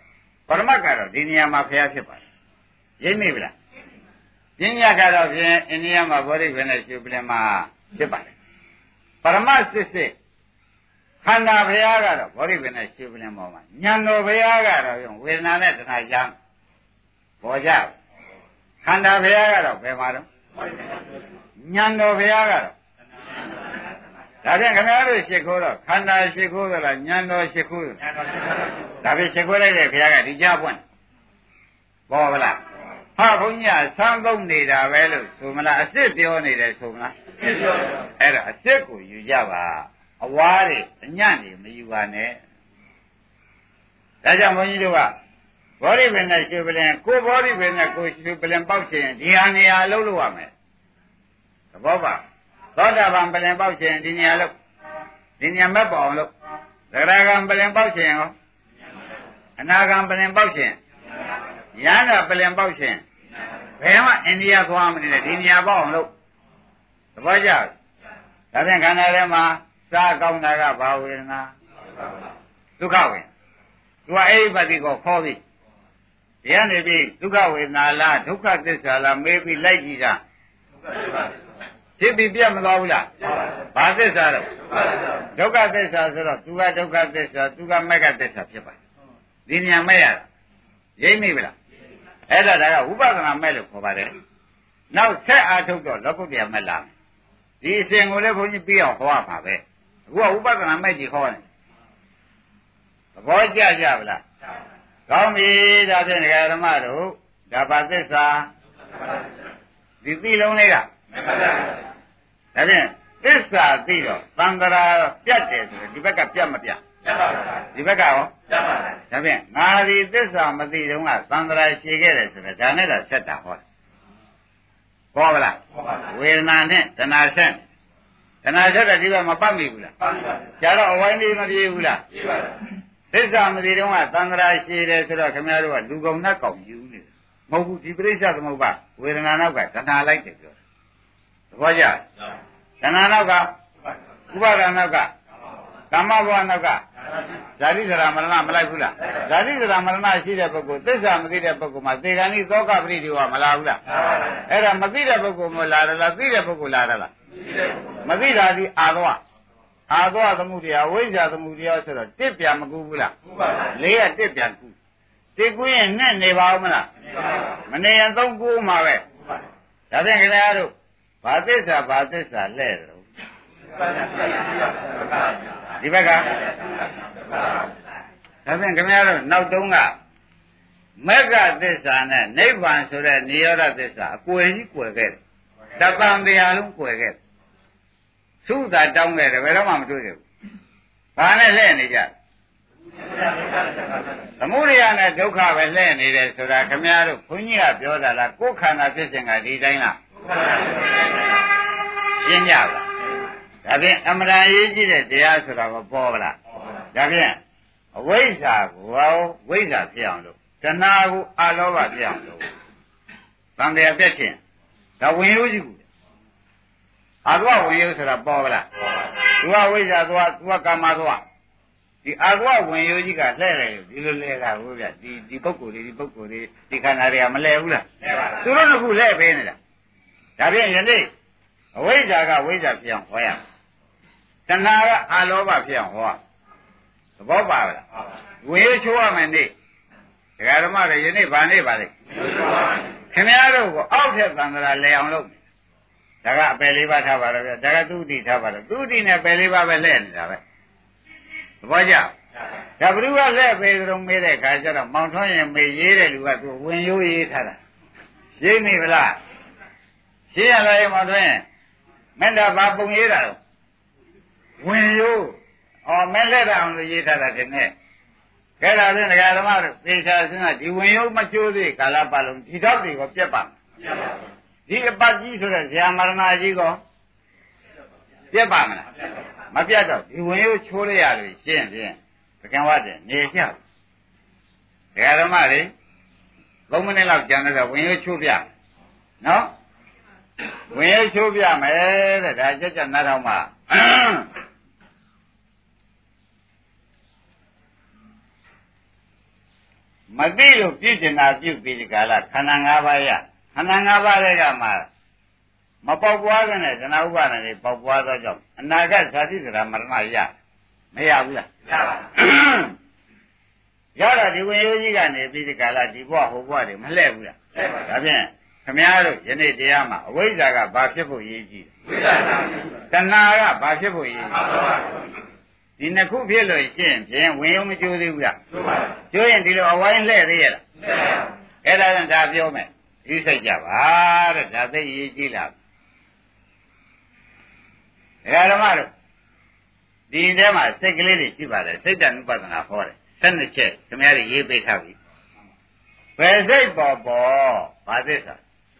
Speaker 1: ပရမတ်ကတော့ဒီနေရာမှာဘုရားဖြစ်ပါတယ်ရိပ်မိဗလားပညာကတော့ဖြင့်အိန္ဒိယမှာဗောဓိပင်နဲ့ရှုပလင်မှာဖြစ်ပါတယ်ပရမတ်စစ်စစ်ခန္ဓာဘုရားကတော့ဗောဓိပင်နဲ့ရှုပလင်ပေါ်မှာဉာဏ်တော်ဘုရားကတော့ဝေဒနာနဲ့တဏှာကြမ်းပေါ်ကြခန္ဓာဘုရားကတော့ဘယ်မှာတော့ဉာဏ်တော်ဘုရားကတော့ဒါဖြင့်ခင်ဗျားတို့ရှ िख ိုးတော့ခန္ဓာရှ िख ိုးသလားဉာဏ်တော်ရှ िख ိုးဒါဖြင့်ရှ िख ိုးလိုက်တဲ့ဘုရားကဒီကြပွင့်ပေါ်ဗလားဟာဘုန်းကြီးဆန်းသုံးနေတာပဲလို့ဆိုမလားအစ်စ်ပြောနေတယ်ဆိုမလားအဲ့ဒါအစ်စ်ကိုယူကြပါအဝါးတွေအညံ့တွေမယူပါနဲ့ဒါကြောင့်ဘုန်းကြီးတို့ကဘောဓိပင်နဲ့ရှုပလင်ကိုဘောဓိပင်နဲ့ကိုရှုပလင်ပေါက်ခြင်းဒီဟာနေရာအလုပ်လုပ်ရမယ်သဘောပါသောတာပန်ပလင်ပေါက်ခြင်းဒီနေရာလုပ်ဒီနေရာမက်ပေါအောင်လုပ်သရဂံပလင်ပေါက်ခြင်းရောအနာဂံပလင်ပေါက်ခြင်းယန္တာပလင်ပေါက်ခြင်းဘယ်မှအိန္ဒိယသွားမနေနဲ့ဒီနေရာပေါက်အောင်လုပ်သဘောကျဒါဖြင့်ခန္ဓာထဲမှာစားကောင်းတာကဘာဝေဒနာဒုက္ခဝေဒနာသူကအိပတိကိုခေါ်ပြီးဒီကနေပြီးဒုက္ခဝေဒနာလားဒုက္ခသစ္စာလားမေးပြီးလိုက်ကြည့်တာဖြစ်ပြီးပြတ်မသွားဘူးလားဘာသစ္စာတော့ဒုက္ခသစ္စာဆိုတော့သူကဒုက္ခသစ္စာသူကမဂ္ဂသစ္စာဖြစ်ပါတယ်ဒီဉာဏ်မဲ့ရတာရိပ်မိဗလားအဲ့ဒါကဝိပဿနာမဲ့လို့ခေါ်ပါတယ်နောက်ဆက်အားထုတ်တော့လောကုတ္တရာမဲ့လာဒီအစဉ်ကိုလည်းဘုန်းကြီးပြီးအောင်ဟောရမှာပဲအခုကဝိပဿနာမဲ့ကြီးဟောတယ်သဘောကျကြဗလားကောင်းပြီဒါဖြင့်ဒကာဓမ္မတို့ဒါပါသစ္စာဒီသိလုံးလေးကဒါဖြင့်သစ္စာသိတော့သံဃာပြတ်တယ်ဆိုရင်ဒီဘက်ကပြတ်မပြတ်ဒီဘက်ကရောဒါဖြင့်ငါဒီသစ္စာမသိတော့ကသံဃာရှည်ခဲ့တယ်ဆိုတော့ဒါနဲ့တော့ဆက်တာဟောတယ်ဟောပါလားဝေဒနာနဲ့တဏှာဆက်တဏှာဆက်တဲ့ဒီဘက်မပတ်မိဘူးလားကျတော့အဝိုင်းလေးမပြေဘူးလားပြေပါပါသစ္စာမသိတော့ကသံဃာရှည်တယ်ဆိုတော့ခင်ဗျားတို့ကလူကောင်နဲ့ကောင်ယူနေတယ်မဟုတ်ဘူးဒီပရိစ္ဆသမုပ္ပါဝေဒနာနောက်ကတဏှာလိုက်တယ်ပြောတယ်သဘောကျတဏှာနောက်ကဥပါဒနောက်ကကာမဘဝနောက်ကဇာတိဇရာမရဏမလိုက်ဘူးလားဇာတိဇရာမရဏရှိတဲ့ပုဂ္ဂိုလ်သစ္စာမသိတဲ့ပုဂ္ဂိုလ်မှာသေဂာနိသောကပရိဒီဝမလာဘူးလားအဲ့ဒါမသိတဲ့ပုဂ္ဂိုလ်မလာရလားသိတဲ့ပုဂ္ဂိုလ်လာရလားမသိတာဒီအာသောသမှုတရားဝိဇ္ဇာသမှုတရားဆိုတော့တစ်ပြန်မကူဘူးလားလေးကတစ်ပြန်ကူတစ်ကူရင်နဲ့နေပါဦးမလားမနေရင်သုံးကူမှာပဲဒါဖြင့်ခင်ဗျားတို့ဘာသစ္စာလဲတယ်ဒီဘက်ကဒါဖြင့်ခင်ဗျားတို့နောက်တုန်းကမဂ္ဂသစ္စာနဲ့နိဗ္ဗာန်ဆိုတဲ့နိရောဓသစ္စာအကွယ်ကြီးကွယ်ခဲ့တယ်တပံတရားလုံးကွယ်ခဲ့တယ်သုသာတောင်းခဲ့တယ်ဘယ်တော့မှမတွေ့ခဲ့ဘူးဘာနဲ့လှည့်နေကြသမုဒယနဲ့ဒုက္ခပဲလှည့်နေတယ်ဆိုတာခင်ဗျားတို့ဘုန်းကြီးကပြောတာလားကိုယ်ခန္ဓာဖြစ်ခြင်းကဒီတိုင်းလားရှင်းကြပါဒါဖြင့်အမှန်တရားရေးကြည့်တဲ့တရားဆိုတာကပေါ်ပါလားဒါဖြင့်အဝိဇ္ဇာကိုဝိဇ္ဇာဖြစ်အောင်လို့တဏှာကိုအလောဘဖြစ်အောင်လို့သံဃာပြည့်ခြင်းဒါဝင်ရိုးကြီးကိုအာသဝဝင်ရိုးဆိုတာပေါ်ပါလားသူကဝိဇ္ဇာသူကကာမသွားဒီအာသဝဝင်ရိုးကြီးကလှဲ့တယ်ဒီလိုလဲတာဟုတ်ဗျဒီပုဂ္ဂိုလ်တွေဒီခန္ဓာတွေကမလဲဘူးလားလဲပါဘူးသူတို့ကလဲပေးနေတာဒါဖြင့်ယနေ့အဝိဇ္ဇာကဝိဇ္ဇာဖြစ်အောင်ဟောရတဏှာကအာလောဘဖြစ်အောင်ဟောသဘောပါလားဝေချိုးရမယ်နေ့ဒကာဓမ္မတွေယနေ့ဗာနေပါလေခင်ဗျားတို့ကိုအောက်ထက်သံဃာလဲအောင်လုပ်ဒါကအပယ်လေးပါးထားပါတော့ဗျဒါကသုတိထားပါတော့သုတိနဲ့ပယ်လေးပါးပဲလဲနေတာပဲသဘောကျဒါဘ누구ကလဲပေကြုံမေးတဲ့ခါကျတော့မောင်ထွန်းရင်မေးရေးတဲ့လူကသူဝင်ရိုးရေးထားတာရေးမိဗလားရှင်းရလားမောင်ထွန်းရင်မင်းတို့ဘာပုံရေးတာတော့ဝင်ရိုးမင်းလက်အောင်လို့ရေးထားတာတင်နဲ့ကဲဒါဖြင့်ဒကာဓမ္မတို့သေချာစဉ်းစားဒီဝင်ရိုးမချိုးသေးကာလပတ်လုံးဒီတော့တွေကိုပြတ်ပါဒီအပတ်ကြီးဆိုတဲ့ဇာမရဏကြီးကောပြတ်ပါမလားမပြတ်တော့ဒီဝင်ရိုးချိုးလိုက်ရလို့ရှင်းဖြင့်ပကံဝတ်တယ်နေကြဒကာဓမ္မတွေ3မိနစ်လောက်ကြာနေတော့ဝင်ရိုးချိုးပြနော်ဝင်ရိုးချိုးပြမယ်တဲ့ဒါကြက်ကြက်နားထောင်ပါမသိလို့ပြည့်ကျင်တာပြုတ်ပြီးဒီကလာခန္ဓာ၅ပါးရခန္ဓာ၅ပါးတွေကမှမပေါက်ပွားတဲ့တဏှာဥပါဒနဲ့ပေါက်ပွားသောကြောင့်အနာဂတ်ဇာတိစရာမရဏရမရဘူးလားရပါဘူးရတော့ဒီဝင်ရိုးကြီးကနေပြီးဒီကလာဒီဘဝဟိုဘဝတွေမလှဲ့ဘူးလားလှဲ့ပါဒါဖြင့်ခမည်းတော်ယနေ့တရားမှာအဝိဇ္ဇာကဘာဖြစ်ဖို့ရည်ကြီးလဲတဏှာကဘာဖြစ်ဖို့ရည်ကြီးဒီနှစ်ခုဖြစ်လို့ရှင်းဖြင့်ဝင်ရိုးမကျိုးသေးဘူးလားကျိုးရင်ဒီလိုအဝိုင်းလှဲ့သေးရလားအဲ့ဒါကဒါပြောမယ်ဒီစိတ်ကြပါတဲ့ဒါသိရည်ကြီးလားဓမ္မတို့ဒီထဲမှာစိတ်ကလေးတွေရှိပါတယ်စိတ်တ ानु ပဒနာဟောတယ်12ချက်ခင်ဗျားတွေရေးပေးထားပြီဘယ်စိတ်ပေါ်ဘာသစ္စာ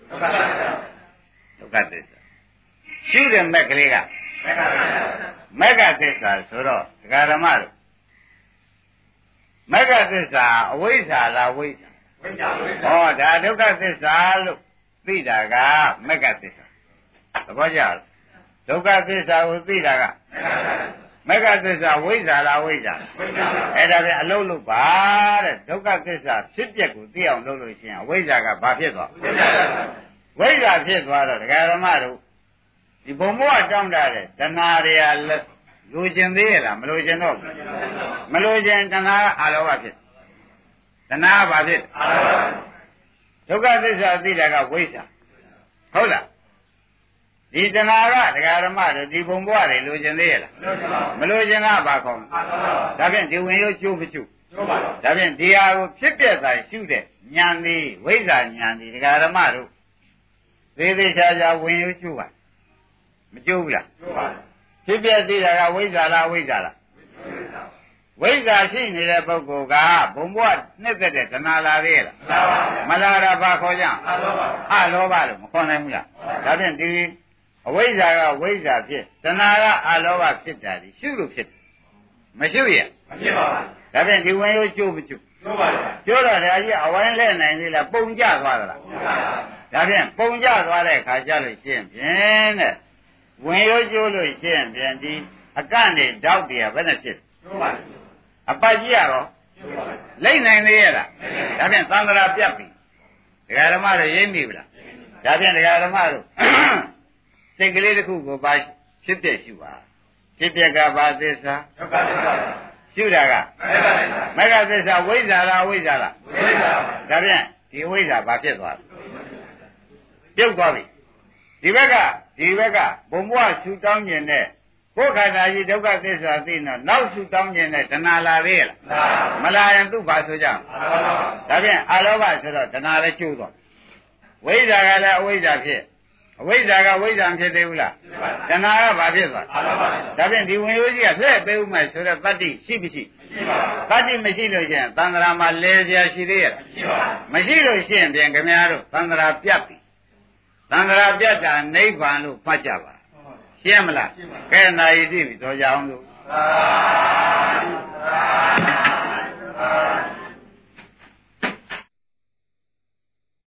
Speaker 1: ဒုက္ခသစ္စာရှုတဲ့မက်ကလေးကမက္ခသစ္စာဆိုတော့ဒကာဓမ္မတို့မက္ခသစ္စာအဝိဇ္ဇာလားဝိဇ္ဇာဟောဒါဒုက္ခသစ္စာလို့သိတာကမက္ခသစ္စာသဘောကျလားဒုက္ခသစ္စာကိုသိတာကမက္ခသစ္စာဝိဇ္ဇာလားဝိဇ္ဇာအဲ့ဒါပြန်အလုံးလို့ပါတဲ့ဒုက္ခသစ္စာဖြစ်ပျက်ကိုသိအောင်လုပ်လို့ရှိရင်အဝိဇ္ဇာကဘာဖြစ်သွားဝိဇ္ဇာဖြစ်သွားတော့ဒကာဓမ္မတို့ဒီဘုံဘဝတောင်းတတဲ့တဏှာတွေကလိုချင်သေးရလားမလိုချင်တော့မလိုချင်တဏှာအာလောဘဖြစ်တဏှာဘာဖြစ်ဒုက္ခသစ္စာသိတာကဝိဇ္ဇာဟုတ်လားဒီတဏှာကဒကာဓမ္မတို့ဒီဘုံဘဝတွေလိုချင်သေးရလားမလိုချင်တာဘာခေါ်ဒါဖြင့်ဒီဝင်ရိုးချိုးမချိုးဒါဖြင့်ဒီဟာကိုဖြစ်ပြတာရှုတဲ့ဉာဏ်သည်ဝိဇ္ဇာဉာဏ်သည်ဒကာဓမ္မတို့သေးသေးချာချာဝင်ရိုးချိုးပါမကျိုးဘူးလားဖြစ်ပြသေးတာကဝိဇ္ဇာလားဝိဇ္ဇာလားဝိဇ္ဇာရှိနေတဲ့ပုဂ္ဂိုလ်ကဘုံဘဝနှစ်သက်တဲ့တဏှာလာသေးရလားမလာတာဘာခေါ်ကြအလောဘလို့မခေါ်နိုင်ဘူးလားဒါဖြင့်ဒီအဝိဇ္ဇာကဝိဇ္ဇာဖြစ်တဏှာကအလောဘဖြစ်တာဒီရှုလို့ဖြစ်တယ်မရှုရမဖြစ်ပါဘူးဒါဖြင့်ဒီဝင်ရိုးကျိုးမကျိုးကျိုးပါဗျာကျိုးတော့ဒါကြီးအဝိုင်းလဲနိုင်သေးလားပုံကျသွားသလားဒါဖြင့်ပုံကျသွားတဲ့ခါကျလို့ရှင်းဖြင့်တဲ့ဝင်ရိုးကျိုးလို့ရှင်းဖြင့်ဒီအကန့်တွေတောက်တယ်ဘယ်နဲ့ဖြစ်ကျိုးပါအပတ်ကြီးရတော့လိမ့်နိုင်သေးရလားဒါဖြင့်သံဃာပြတ်ပြီဒကာဓမ္မတို့ရိပ်မိဗလားဒါဖြင့်ဒကာဓမ္မတို့စိတ်ကလေးတစ်ခုကိုပါဖြစ်တဲ့ရှုပါဖြစ်တဲ့ကဘာသစ္စာဒုက္ခသစ္စာရှုတာကမက္ခသစ္စာဝိဇ္ဇာလားဝိဇ္ဇာလားဝိဇ္ဇာဒါဖြင့်ဒီဝိဇ္ဇာဘာဖြစ်သွားလဲပြုတ်သွားပြီဒီဘက်ကဘုံဘဝရှုတောင်းခြင်းနဲ့ကိုယ်ခန္ဓာကြီးဒုက္ခသစ္စာသိတော့နောက်ရှုတောင်းခြင်းနဲ့တဏှာလာသေးလားမလာရင်သူ့ဘာဆိုကြဒါဖြင့်အလောဘဆိုတော့တဏှာလည်းကျိုးသွားဝိဇ္ဇာကလည်းအဝိဇ္ဇာဖြစ်အဝိဇ္ဇာကဝိဇ္ဇာဖြစ်သေးဘူးလားတဏှာကဘာဖြစ်သွားဒါဖြင့်ဒီဝင်ရိုးကြီးကလှည့်ပေးဦးမယ်ဆိုတော့တတ္တိရှိမရှိတတ္တိမရှိလို့ရှိရင်သံဃာမှာလဲစရာရှိသေးရဲ့မရှိလို့ရှိရင်ပြန်ခင်ဗျားတို့သံဃာပြတ်ပြီသံဃာပြတ်တာနိဗ္ဗာန်လို့မှတ်ကြပါရှင်းမလားကဲနာယီသိပြီတော့ကြအောင်လို့